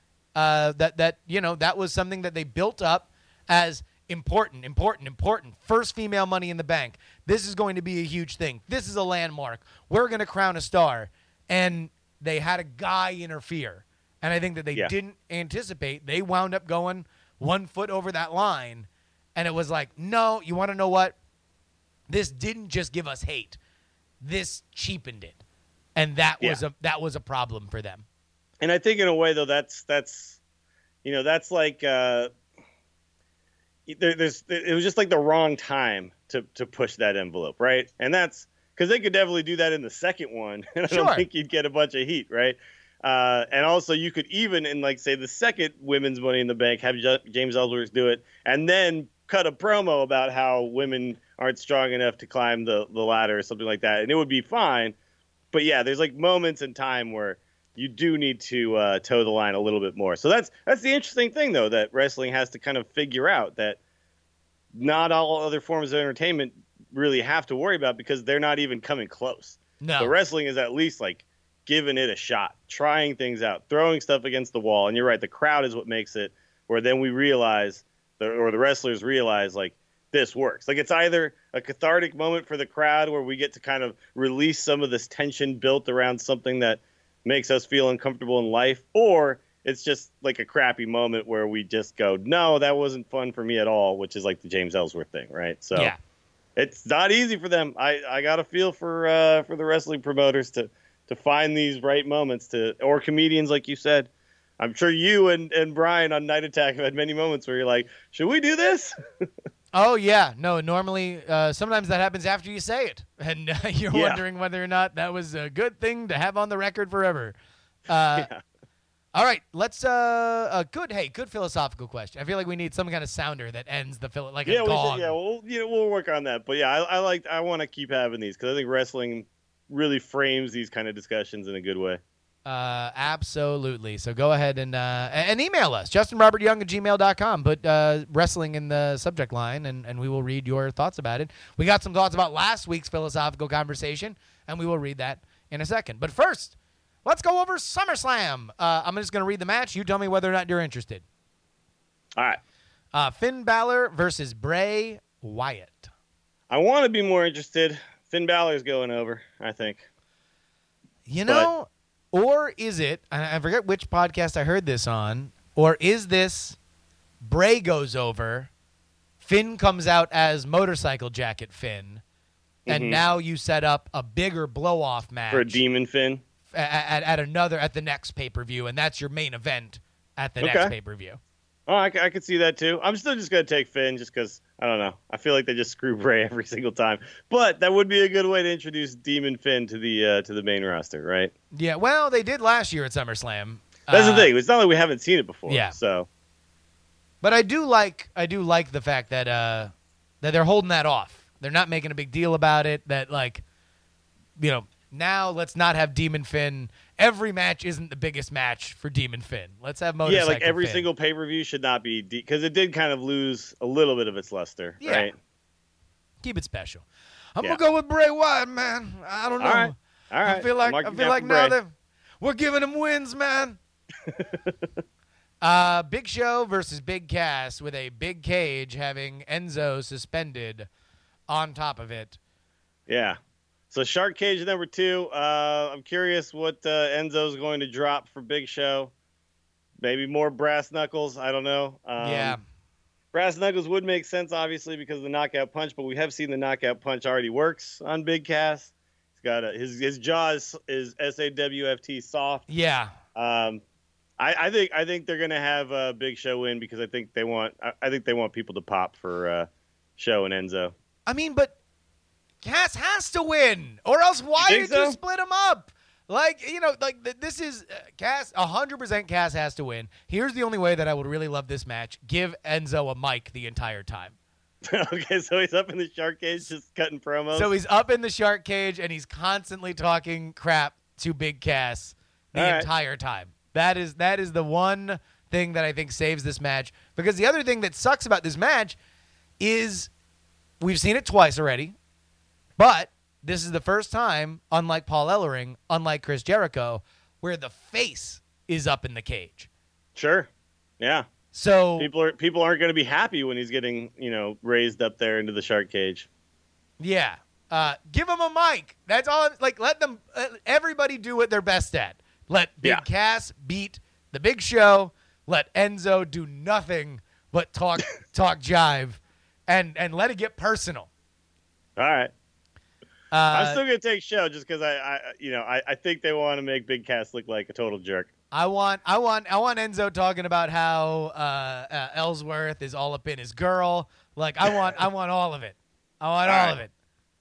That was something that they built up as important. First female Money in the Bank. This is going to be a huge thing. This is a landmark. We're going to crown a star. And they had a guy interfere. And I think that they didn't anticipate. They wound up going 1 foot over that line. And it was like, no, you want to know what? This didn't just give us hate. This cheapened it. And that was a problem for them. And I think in a way, though, that's like it was just like the wrong time to push that envelope, right? And that's because they could definitely do that in the second one, and I don't think you'd get a bunch of heat, right? And also, you could even in like say the second Women's Money in the Bank have James Ellsworth do it, and then cut a promo about how women aren't strong enough to climb the ladder or something like that, and it would be fine. But yeah, there's like moments in time where you do need to toe the line a little bit more. So that's the interesting thing, though, that wrestling has to kind of figure out that not all other forms of entertainment really have to worry about because they're not even coming close. No. So wrestling is at least like giving it a shot, trying things out, throwing stuff against the wall. And you're right, the crowd is what makes it where then we realize, or the wrestlers realize, like, this works. Like it's either a cathartic moment for the crowd where we get to kind of release some of this tension built around something that makes us feel uncomfortable in life, or it's just like a crappy moment where we just go, no, that wasn't fun for me at all, which is like the James Ellsworth thing, right? So it's not easy for them. I got a feel for the wrestling promoters to find these right moments or comedians, like you said. I'm sure you and Brian on Night Attack have had many moments where you're like, should we do this? Oh, yeah. No, normally, sometimes that happens after you say it. And you're wondering whether or not that was a good thing to have on the record forever. All right. Let's, good philosophical question. I feel like we need some kind of sounder that ends the a gong. We'll work on that. But yeah, I want to keep having these because I think wrestling really frames these kind of discussions in a good way. Absolutely. So go ahead and email us, justinrobertyoung@gmail.com. Put wrestling in the subject line, and we will read your thoughts about it. We got some thoughts about last week's philosophical conversation, and we will read that in a second. But first, let's go over SummerSlam. I'm just going to read the match. You tell me whether or not you're interested. All right. Finn Balor versus Bray Wyatt. I want to be more interested. Finn Balor's going over, I think. You know, or is it, I forget which podcast I heard this on, or is this Bray goes over, Finn comes out as Motorcycle Jacket Finn, and now you set up a bigger blow-off match. For a Demon Finn? At the next pay-per-view, and that's your main event at the next pay-per-view. Oh, I could see that too. I'm still just going to take Finn just because, I don't know. I feel like they just screw Bray every single time. But that would be a good way to introduce Demon Finn to the main roster, right? Yeah, well, they did last year at SummerSlam. That's the thing. It's not like we haven't seen it before. Yeah. So. But I do like the fact that that they're holding that off. They're not making a big deal about it. That, like, you know, now let's not have Demon Finn. Every match isn't the biggest match for Demon Finn. Let's have Motorcycle Finn. Yeah, like every Finn. single pay-per-view should not be, because it did kind of lose a little bit of its luster, right? Keep it special. I'm going to go with Bray Wyatt, man. I don't know. All right. I feel like now we're giving him wins, man. Big Show versus Big Cass with a big cage having Enzo suspended on top of it. Yeah. So Shark Cage number 2. I'm curious what Enzo's going to drop for Big Show. Maybe more brass knuckles. I don't know. Yeah. Brass knuckles would make sense, obviously, because of the knockout punch, but we have seen the knockout punch already works on Big Cass. He's got his jaw is SAWFT soft. Yeah. I think they're gonna have a Big Show win because I think they want people to pop for Show and Enzo. I mean, but Cass has to win, or else why did you split them up? Like, you know, like this is Cass, 100% Cass has to win. Here's the only way that I would really love this match. Give Enzo a mic the entire time. Okay, so he's up in the Shark Cage just cutting promos. So he's up in the Shark Cage, and he's constantly talking crap to Big Cass the entire time. That is the one thing that I think saves this match. Because the other thing that sucks about this match is we've seen it twice already, but this is the first time, unlike Paul Ellering, unlike Chris Jericho, where the face is up in the cage. Sure. Yeah. So people aren't going to be happy when he's getting, raised up there into the Shark Cage. Yeah. Give him a mic. That's all. Like, let them. Everybody do what they're best at. Let Big Cass beat the Big Show. Let Enzo do nothing but talk jive, and let it get personal. All right. I'm still gonna take Show just because I think they want to make Big Cass look like a total jerk. I want Enzo talking about how Ellsworth is all up in his girl. Like, I want all of it. I want all of it.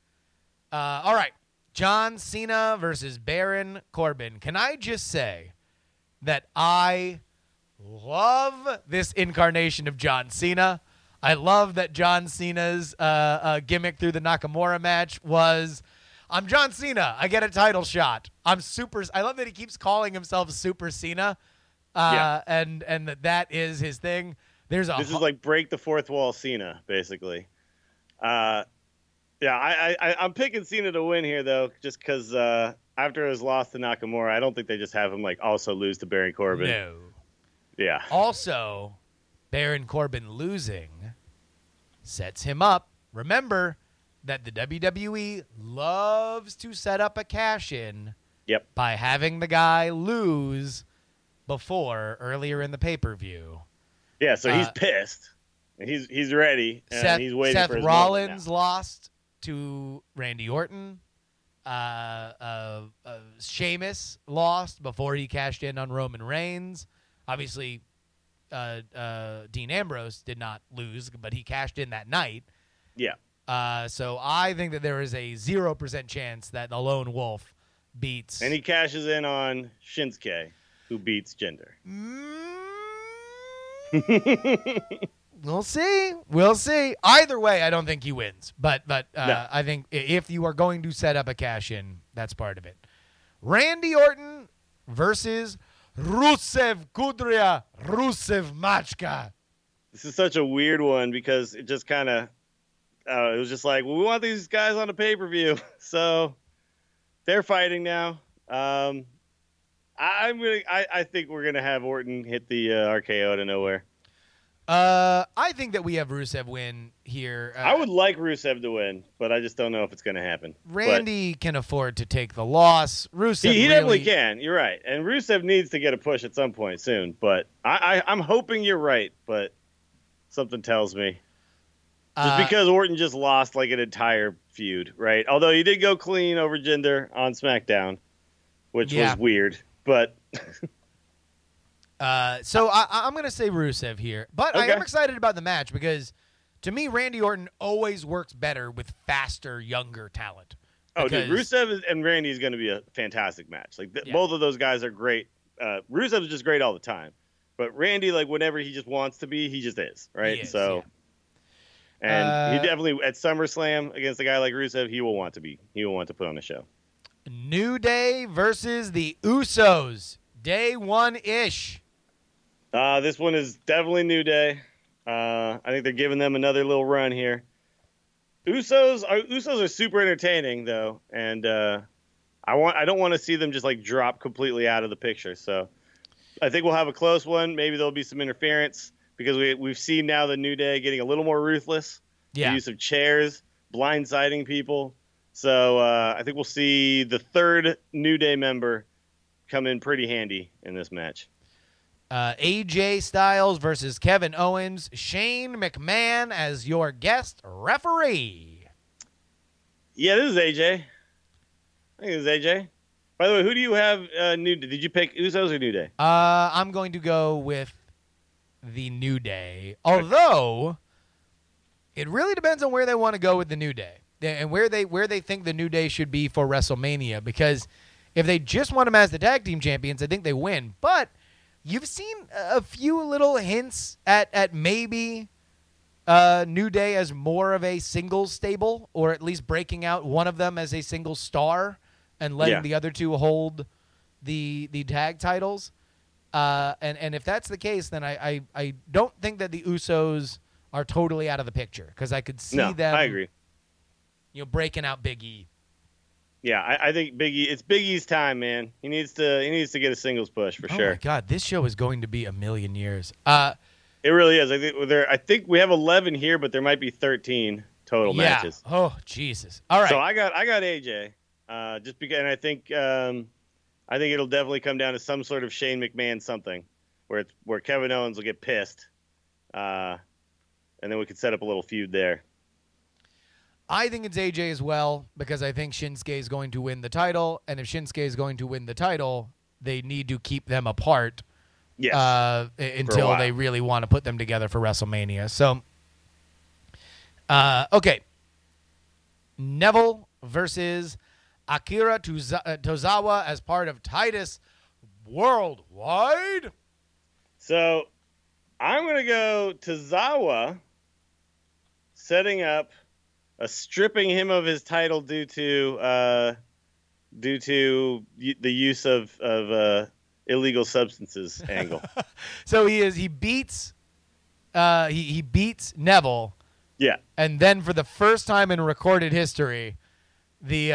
All right. John Cena versus Baron Corbin. Can I just say that I love this incarnation of John Cena? I love that John Cena's gimmick through the Nakamura match was, I'm John Cena. I get a title shot. I'm super. I love that he keeps calling himself Super Cena, and that is his thing. This is like break the fourth wall Cena, basically. I'm picking Cena to win here, though, just because after his loss to Nakamura, I don't think they just have him also lose to Baron Corbin. No. Yeah. Also, Baron Corbin losing sets him up. Remember that the WWE loves to set up a cash-in by having the guy lose earlier in the pay-per-view. Yeah, so he's pissed. He's ready, and he's waiting for his Rollins lost to Randy Orton. Sheamus lost before he cashed in on Roman Reigns. Obviously, Dean Ambrose did not lose, but he cashed in that night. Yeah. So I think that there is a 0% chance that the Lone Wolf beats. And he cashes in on Shinsuke, who beats Jinder. We'll see. Either way, I don't think he wins. But no. I think if you are going to set up a cash-in, that's part of it. Randy Orton versus Rusev Kudrya, Rusev Machka. This is such a weird one because it just kind of, it was just like, well, we want these guys on a pay-per-view. So they're fighting now. I think we're going to have Orton hit the RKO out of nowhere. I think that we have Rusev win here. I would like Rusev to win, but I just don't know if it's going to happen. Randy can afford to take the loss. Rusev he really definitely can. You're right. And Rusev needs to get a push at some point soon. But I'm hoping you're right, but something tells me. Just because Orton just lost like an entire feud, right? Although he did go clean over Jinder on SmackDown, which was weird. But so I'm going to say Rusev here. But okay. I am excited about the match because, to me, Randy Orton always works better with faster, younger talent. Oh, dude, Rusev and Randy is going to be a fantastic match. Like both of those guys are great. Rusev is just great all the time. But Randy, like whenever he just wants to be, he just is, right? He is, so. yeah. And he definitely, at SummerSlam, against a guy like Rusev, he will want to put on a show. New Day versus the Usos. Day one-ish. This one is definitely New Day. I think they're giving them another little run here. Usos are super entertaining, though. And I don't want to see them just like drop completely out of the picture. So I think we'll have a close one. Maybe there'll be some interference. Because we've seen now the New Day getting a little more ruthless. Yeah. The use of chairs, blindsiding people. So I think we'll see the third New Day member come in pretty handy in this match. AJ Styles versus Kevin Owens. Shane McMahon as your guest referee. Yeah, this is AJ. I think this is AJ. By the way, who do you have New Day? Did you pick Usos or New Day? I'm going to go with the New Day, although it really depends on where they want to go with the New Day and where they think the New Day should be for WrestleMania, because if they just want them as the tag team champions, I think they win. But you've seen a few little hints at maybe New Day as more of a singles stable, or at least breaking out one of them as a single star and letting the other two hold the tag titles. And if that's the case, then I don't think that the Usos are totally out of the picture, because I could see them. I agree. Breaking out Big E. Yeah, I think Big E. It's Big E's time, man. He needs to get a singles push for sure. Oh my God, this show is going to be a million years. It really is. I think we have 11 here, but there might be 13 total matches. Oh Jesus! All right. So I got AJ. Just because, and I think it'll definitely come down to some sort of Shane McMahon something, where Kevin Owens will get pissed, and then we could set up a little feud there. I think it's AJ as well, because I think Shinsuke is going to win the title, and if Shinsuke is going to win the title, they need to keep them apart until they really want to put them together for WrestleMania. So, okay. Neville versus Akira Tozawa as part of Titus Worldwide. So I'm going to go Tozawa, setting up a stripping him of his title due to the use of illegal substances angle. So he beats Neville. Yeah. And then for the first time in recorded history, the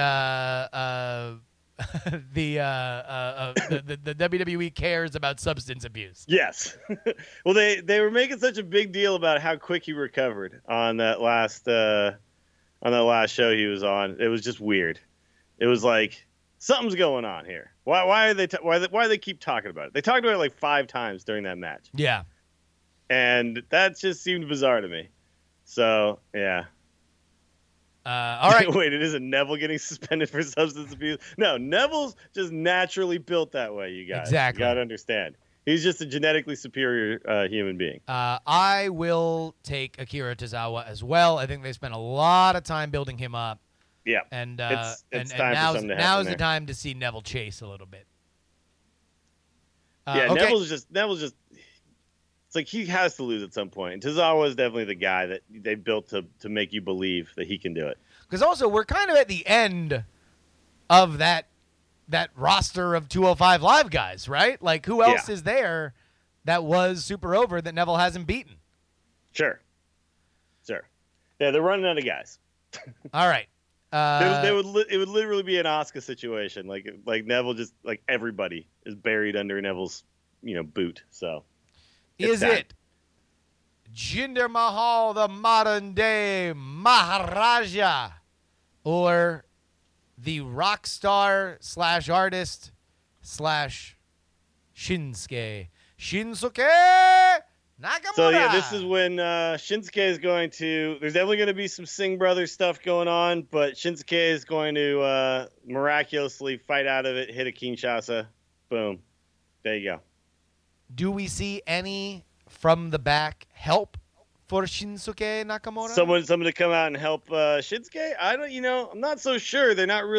WWE cares about substance abuse. Yes. Well, they were making such a big deal about how quick he recovered on that last show he was on. It was just weird. It was like something's going on here. Why do they keep talking about it? They talked about it like 5 times during that match. Yeah. And that just seemed bizarre to me. So, yeah. All right. Wait, it isn't Neville getting suspended for substance abuse? No, Neville's just naturally built that way, you guys. Exactly. You got to understand. He's just a genetically superior human being. I will take Akira Tozawa as well. I think they spent a lot of time building him up. Yeah. And it's time for something to happen now's there. the time to see Neville chase a little bit. Yeah, okay. Neville's just it's like he has to lose at some point. And Tozawa is definitely the guy that they built to make you believe that he can do it. Because also we're kind of at the end of that that roster of 205 Live guys, right? Like, who else is there that was super over that Neville hasn't beaten? Sure. Yeah, they're running out of guys. All right. It would literally be an Asuka situation. Like Neville just, like, everybody is buried under Neville's, boot. So is it Jinder Mahal, the modern day Maharaja, or the rock star / artist / Shinsuke Nakamura? So yeah, this is when Shinsuke is going to. There's definitely going to be some Singh Brothers stuff going on, but Shinsuke is going to miraculously fight out of it, hit a Kinshasa, boom, there you go. Do we see any from the back help for Shinsuke Nakamura? Someone to come out and help Shinsuke? I don't. I'm not so sure. They're not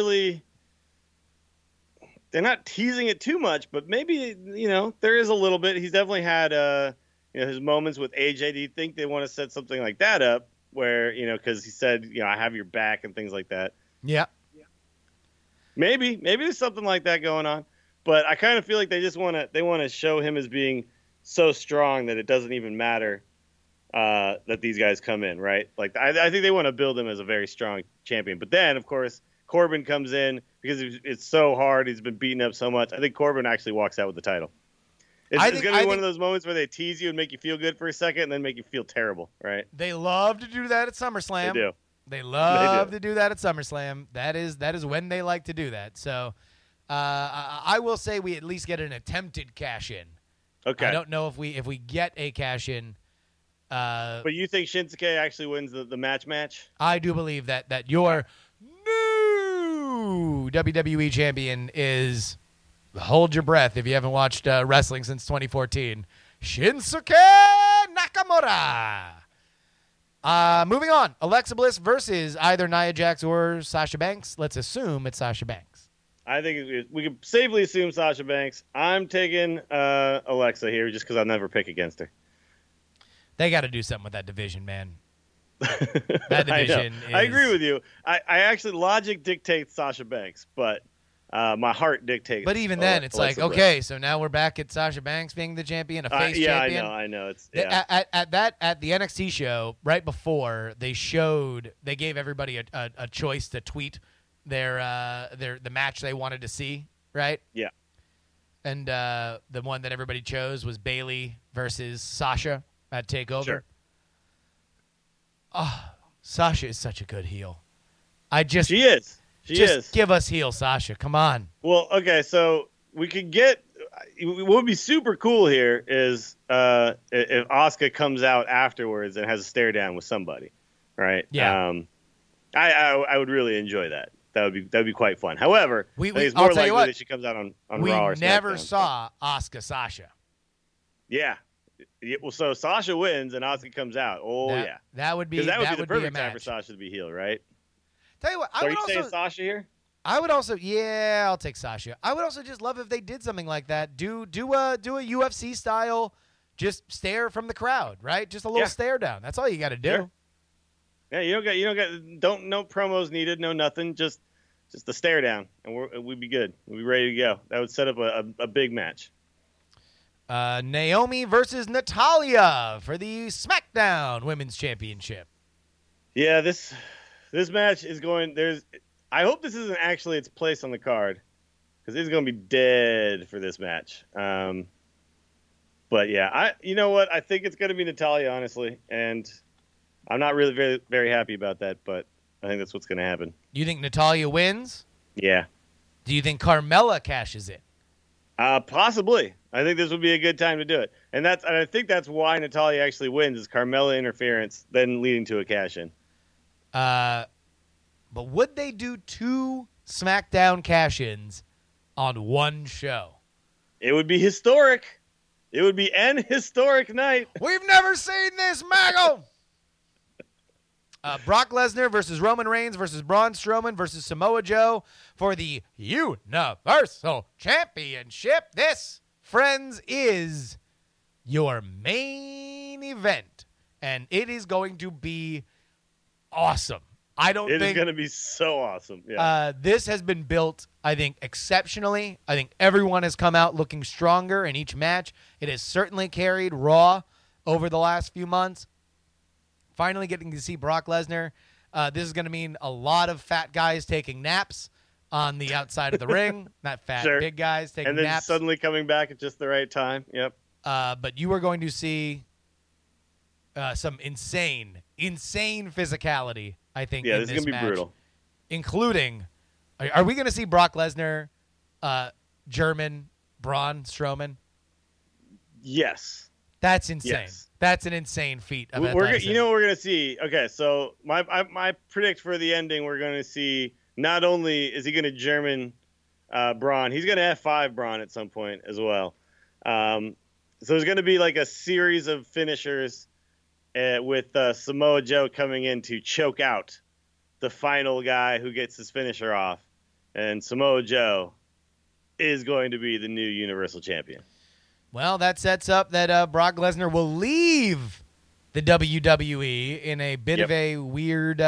teasing it too much, but maybe there is a little bit. He's definitely had his moments with AJ. Do you think they want to set something like that up where, because he said, I have your back and things like that? Yeah. Maybe there's something like that going on, but I kind of feel like they want to show him as being so strong that it doesn't even matter that these guys come in, right? Like, I think they want to build him as a very strong champion. But then, of course, Corbin comes in because it's so hard. He's been beaten up so much. I think Corbin actually walks out with the title. It's going to be one of those moments where they tease you and make you feel good for a second and then make you feel terrible, right? They love to do that at SummerSlam. They do. They love to do that at SummerSlam. That is when they like to do that. So I will say we at least get an attempted cash-in. Okay. I don't know if we get a cash-in. But you think Shinsuke actually wins the match? I do believe that your new WWE champion is, hold your breath if you haven't watched wrestling since 2014, Shinsuke Nakamura. Moving on, Alexa Bliss versus either Nia Jax or Sasha Banks. Let's assume it's Sasha Banks. I think we can safely assume Sasha Banks. I'm taking Alexa here just because I'll never pick against her. They got to do something with that division, man. That division I agree with you. I actually, logic dictates Sasha Banks, but my heart dictates. But even then, it's Alexa like, Bliss. okay, so now we're back at Sasha Banks being the champion, a face champion. I know. It's at the NXT show right before they gave everybody a choice to tweet the match they wanted to see, right? Yeah. And the one that everybody chose was Bayley versus Sasha at TakeOver. Sure. Oh, Sasha is such a good heel. She is. Just give us heel Sasha. Come on. Well, okay, so we could get what would be super cool here is if Asuka comes out afterwards and has a stare down with somebody, right? Yeah. I would really enjoy that. That would be quite fun. However, I think it's I'll more tell you likely what, that she comes out on we Raw or SmackDown. never saw Asuka Sasha. Yeah. Well, so Sasha wins and Asuka comes out. That would be the perfect a time match for Sasha to be heel, right? Tell you what, So are you saying Sasha here? I would also, I'll take Sasha. I would also just love if they did something like that. Do a UFC style, just stare from the crowd, right? Just a little stare down. That's all you got to do. Sure. Yeah, no promos needed, no nothing, just the stare down, and we'd be good. We'd be ready to go. That would set up a big match. Naomi versus Natalya for the SmackDown Women's Championship. Yeah, this match is going. I hope this isn't actually its place on the card because it's going to be dead for this match. But yeah, you know what? I think it's going to be Natalya, honestly, and I'm not really very, very happy about that. But I think that's what's going to happen. You think Natalya wins? Yeah. Do you think Carmella cashes in? Possibly. I think this would be a good time to do it, and I think that's why Natalya actually wins is Carmella interference, then leading to a cash in. But would they do 2 SmackDown cash-ins on one show? It would be historic. It would be an historic night. We've never seen this, Mago. Brock Lesnar versus Roman Reigns versus Braun Strowman versus Samoa Joe for the Universal Championship. This, friends, is your main event, and it is going to be awesome. I don't It think is going to be so awesome. Yeah. this has been built, I think, exceptionally. I think everyone has come out looking stronger in each match. It has certainly carried Raw over the last few months. Finally getting to see Brock Lesnar. This is going to mean a lot of fat guys taking naps on the outside of the ring. Not fat, Sure. big guys taking and then naps. suddenly coming back at just the right time. Yep. But you are going to see some insane physicality, I think, Yeah, in this is this going to be match. brutal. Including, are we going to see Brock Lesnar, German, Braun Strowman? Yes. That's insane. Yes. That's an insane feat of We're athleticism. you know what we're gonna see. Okay, so my predict for the ending, we're gonna see not only is he gonna German Braun, he's gonna F5 Braun at some point as well. So there's gonna be like a series of finishers with Samoa Joe coming in to choke out the final guy who gets his finisher off, and Samoa Joe is going to be the new Universal Champion. Well, that sets up that Brock Lesnar will leave the WWE in a bit of a weird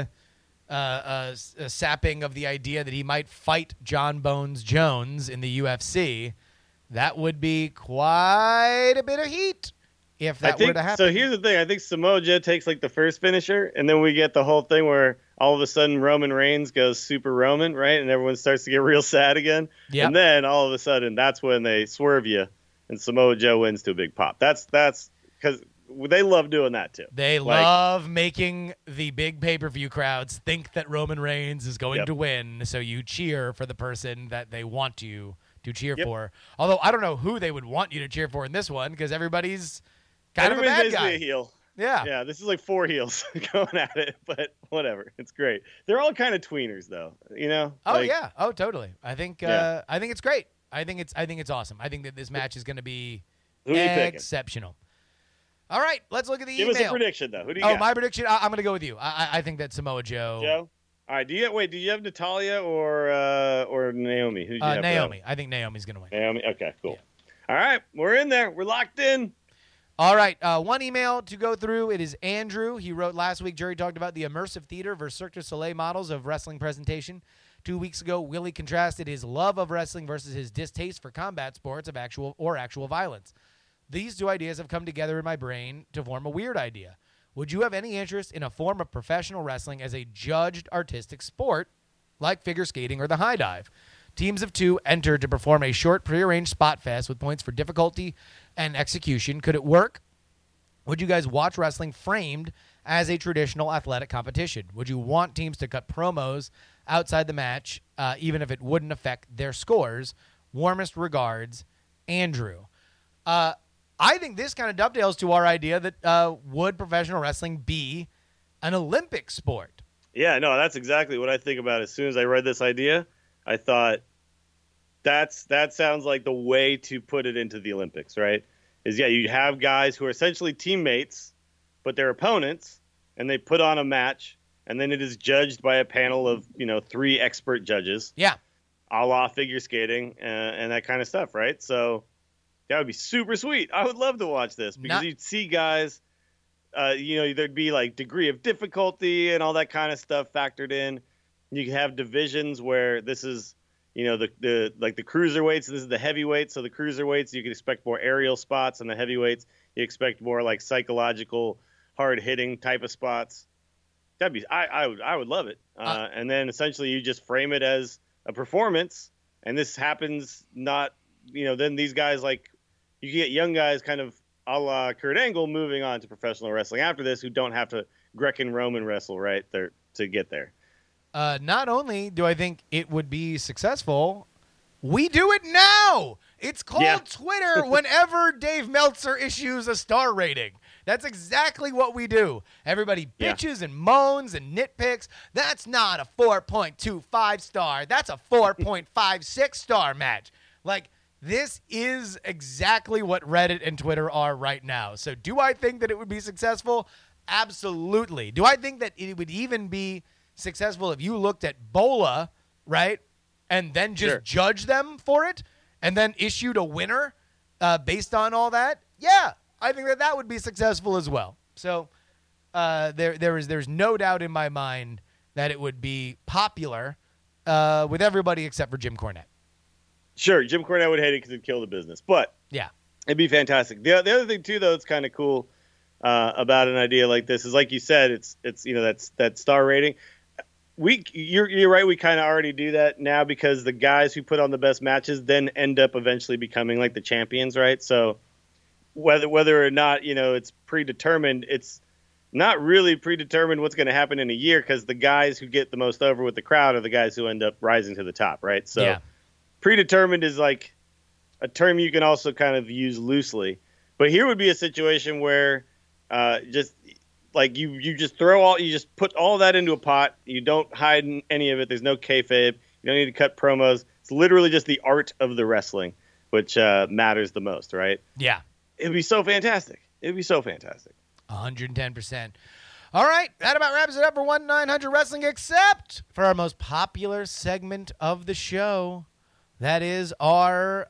sapping of the idea that he might fight John Bones Jones in the UFC. That would be quite a bit of heat if that were to happen. So here's the thing. I think Samoa Joe takes like the first finisher, and then we get the whole thing where all of a sudden Roman Reigns goes super Roman, right? And everyone starts to get real sad again. Yep. And then all of a sudden that's when they swerve you and Samoa Joe wins to a big pop. That's because they love doing that too. They love making the big pay-per-view crowds think that Roman Reigns is going to win, so you cheer for the person that they want you to cheer for. Although I don't know who they would want you to cheer for in this one because everybody's kind of a bad guy. A heel. Yeah. Yeah, this is like 4 heels going at it, but whatever. It's great. They're all kind of tweeners though, you know? Oh yeah. Oh totally. I think it's great. I think it's awesome. I think that this match is going to be Who are you picking? exceptional. All right, let's look at the Give email. us a prediction though. Who do you got? My prediction, I'm going to go with you. I think that Samoa Joe. Joe? All right, do you have Natalya or Naomi? Who do you have? Naomi. I think Naomi's going to win. Naomi. Okay, cool. All right, we're in there. We're locked in. All right, one email to go through. It is Andrew. He wrote last week, Jerry talked about the immersive theater versus Cirque du Soleil models of wrestling presentation. 2 weeks ago, Willie contrasted his love of wrestling versus his distaste for combat sports of actual violence. These two ideas have come together in my brain to form a weird idea. Would you have any interest in a form of professional wrestling as a judged artistic sport, like figure skating or the high dive? Teams of 2 entered to perform a short prearranged spot fest with points for difficulty and execution. Could it work? Would you guys watch wrestling framed as a traditional athletic competition? Would you want teams to cut promos outside the match, even if it wouldn't affect their scores? Warmest regards, Andrew. I think this kind of dovetails to our idea that would professional wrestling be an Olympic sport? Yeah, no, that's exactly what I think about. As soon as I read this idea, I thought that sounds like the way to put it into the Olympics, right? You have guys who are essentially teammates, but they're opponents, and they put on a match, and then it is judged by a panel of 3 expert judges. Yeah, a la figure skating and that kind of stuff, right? So that would be super sweet. I would love to watch this because you'd see guys, there'd be like degree of difficulty and all that kind of stuff factored in. You can have divisions where this is, the cruiserweights, this is the heavyweights. So the cruiserweights, you can expect more aerial spots, and the heavyweights, you expect more like psychological, hard hitting type of spots. That'd be, I would love it. And then essentially you just frame it as a performance, and this happens not, then these guys, like, you can get young guys kind of a la Kurt Angle moving on to professional wrestling after this, who don't have to Greco-Roman wrestle right there to get there. Not only do I think it would be successful, we do it now. It's called Twitter whenever Dave Meltzer issues a star rating. That's exactly what we do. Everybody bitches and moans and nitpicks. That's not a 4.25 star. That's a 4.56 star match. Like, this is exactly what Reddit and Twitter are right now. So do I think that it would be successful? Absolutely. Do I think that it would even be successful if you looked at Bola, right, and then just judge them for it and then issued a winner based on all that? Yeah, I think that would be successful as well. So there's no doubt in my mind that it would be popular with everybody except for Jim Cornette. Sure, Jim Cornette would hate it because it'd kill the business, but Yeah. it'd be fantastic. The other thing too, though, it's kind of cool about an idea like this is, like you said, it's that star rating. You're right. We kind of already do that now because the guys who put on the best matches then end up eventually becoming like the champions, right? So whether or not it's predetermined, it's not really predetermined what's going to happen in a year because the guys who get the most over with the crowd are the guys who end up rising to the top, right? So Yeah. predetermined is like a term you can also kind of use loosely. But here would be a situation where just like you just put all that into a pot. You don't hide any of it. There's no kayfabe. You don't need to cut promos. It's literally just the art of the wrestling, which matters the most, right? Yeah. It'd be so fantastic. It'd be so fantastic. 110%. All right, that about wraps it up for 1-900 Wrestling, except for our most popular segment of the show. That is our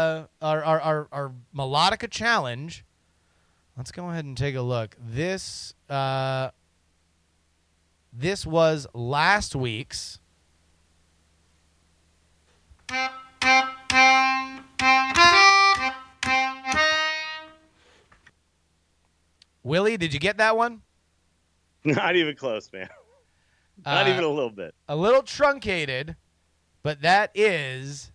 Melodica Challenge. Let's go ahead and take a look. This was last week's. Willie, did you get that one? Not even close, man. Not even a little bit. A little truncated, but that is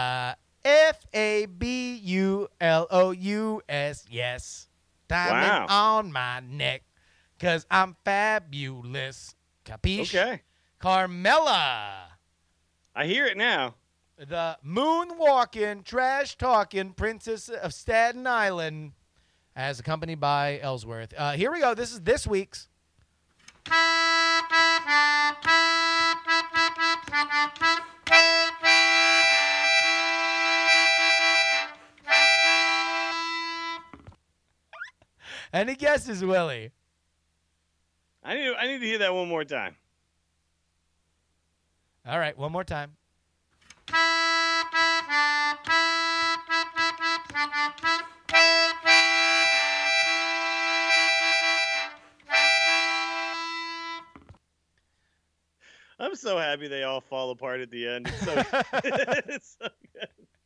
Fabulous. Yes. Diamond on my neck, because I'm fabulous. Capiche? Okay. Carmella. I hear it now. The moonwalking, trash-talking Princess of Staten Island, as accompanied by Ellsworth. Here we go. This is this week's. Any guesses, Willie? I need to hear that one more time. All right, one more time. I'm so happy they all fall apart at the end. It's so, it's so good.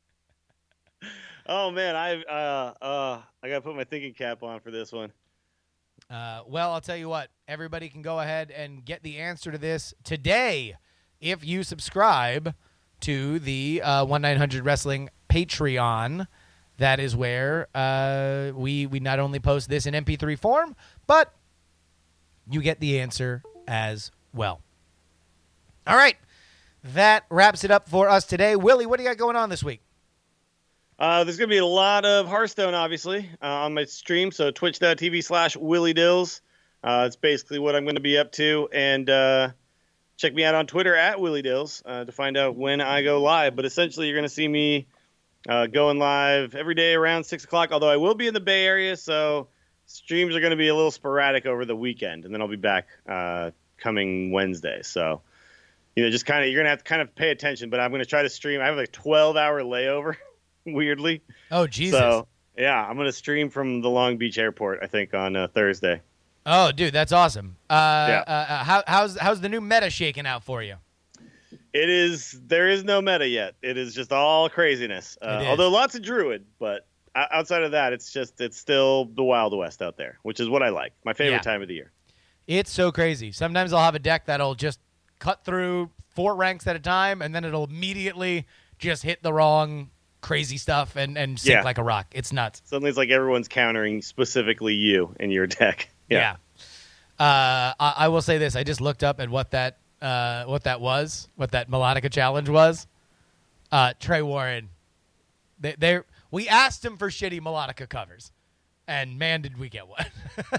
Oh man, I gotta put my thinking cap on for this one. Well, I'll tell you what. Everybody can go ahead and get the answer to this today if you subscribe to the 1-900 Wrestling Patreon. That is where we not only post this in MP3 form, but you get the answer as well. All right. That wraps it up for us today. Willie, what do you got going on this week? There's going to be a lot of Hearthstone, obviously, on my stream. So twitch.tv/WillieDills. It's basically what I'm going to be up to. And check me out on Twitter @WillieDills to find out when I go live. But essentially, you're going to see me going live every day around 6 o'clock, although I will be in the Bay Area. So streams are going to be a little sporadic over the weekend. And then I'll be back coming Wednesday. So, just kind of, you're going to have to kind of pay attention. But I'm going to try to stream. I have like a 12-hour layover. Weirdly. Oh, Jesus. So, yeah, I'm going to stream from the Long Beach airport, I think, on Thursday. Oh, dude, that's awesome. Yeah. How's the new meta shaking out for you? There is no meta yet. It is just all craziness. Although lots of Druid, but outside of that, it's still the Wild West out there, which is what I like. My favorite time of the year. It's so crazy. Sometimes I'll have a deck that'll just cut through 4 ranks at a time, and then it'll immediately just hit the wrong crazy stuff and sink like a rock. It's nuts. Suddenly it's like everyone's countering specifically you and your deck. Yeah. I will say this. I just looked up at what that Melodica Challenge was. Trey Warren. We asked him for shitty Melodica covers, and man, did we get one.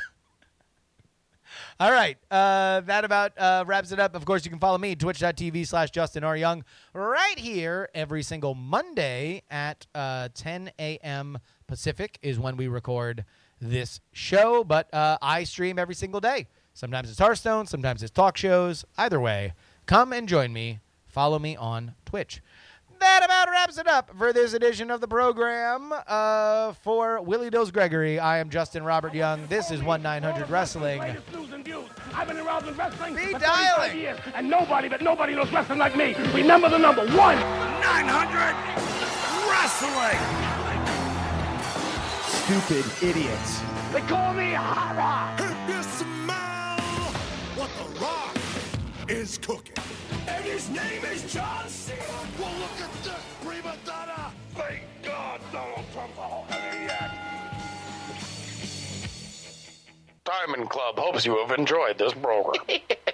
All right. That about wraps it up. Of course, you can follow me, twitch.tv/JustinRYoung, right here every single Monday at 10 a.m. Pacific is when we record this show. But I stream every single day. Sometimes it's Hearthstone. Sometimes it's talk shows. Either way, come and join me. Follow me on Twitch. That about wraps it up for this edition of the program. For Willie Dills Gregory, I am Justin Robert Young. This is 1-900 Wrestling. I've been around in wrestling Be for 35 dialing. years, and nobody knows wrestling like me. Remember the number 1-900 Wrestling. Stupid idiots. They call me Hara. If you smell what The Rock is cooking. And his name is John Cena. Well, look at this, prima donna. Thank God Donald Trump's a whole maniac. Diamond Club hopes you have enjoyed this program.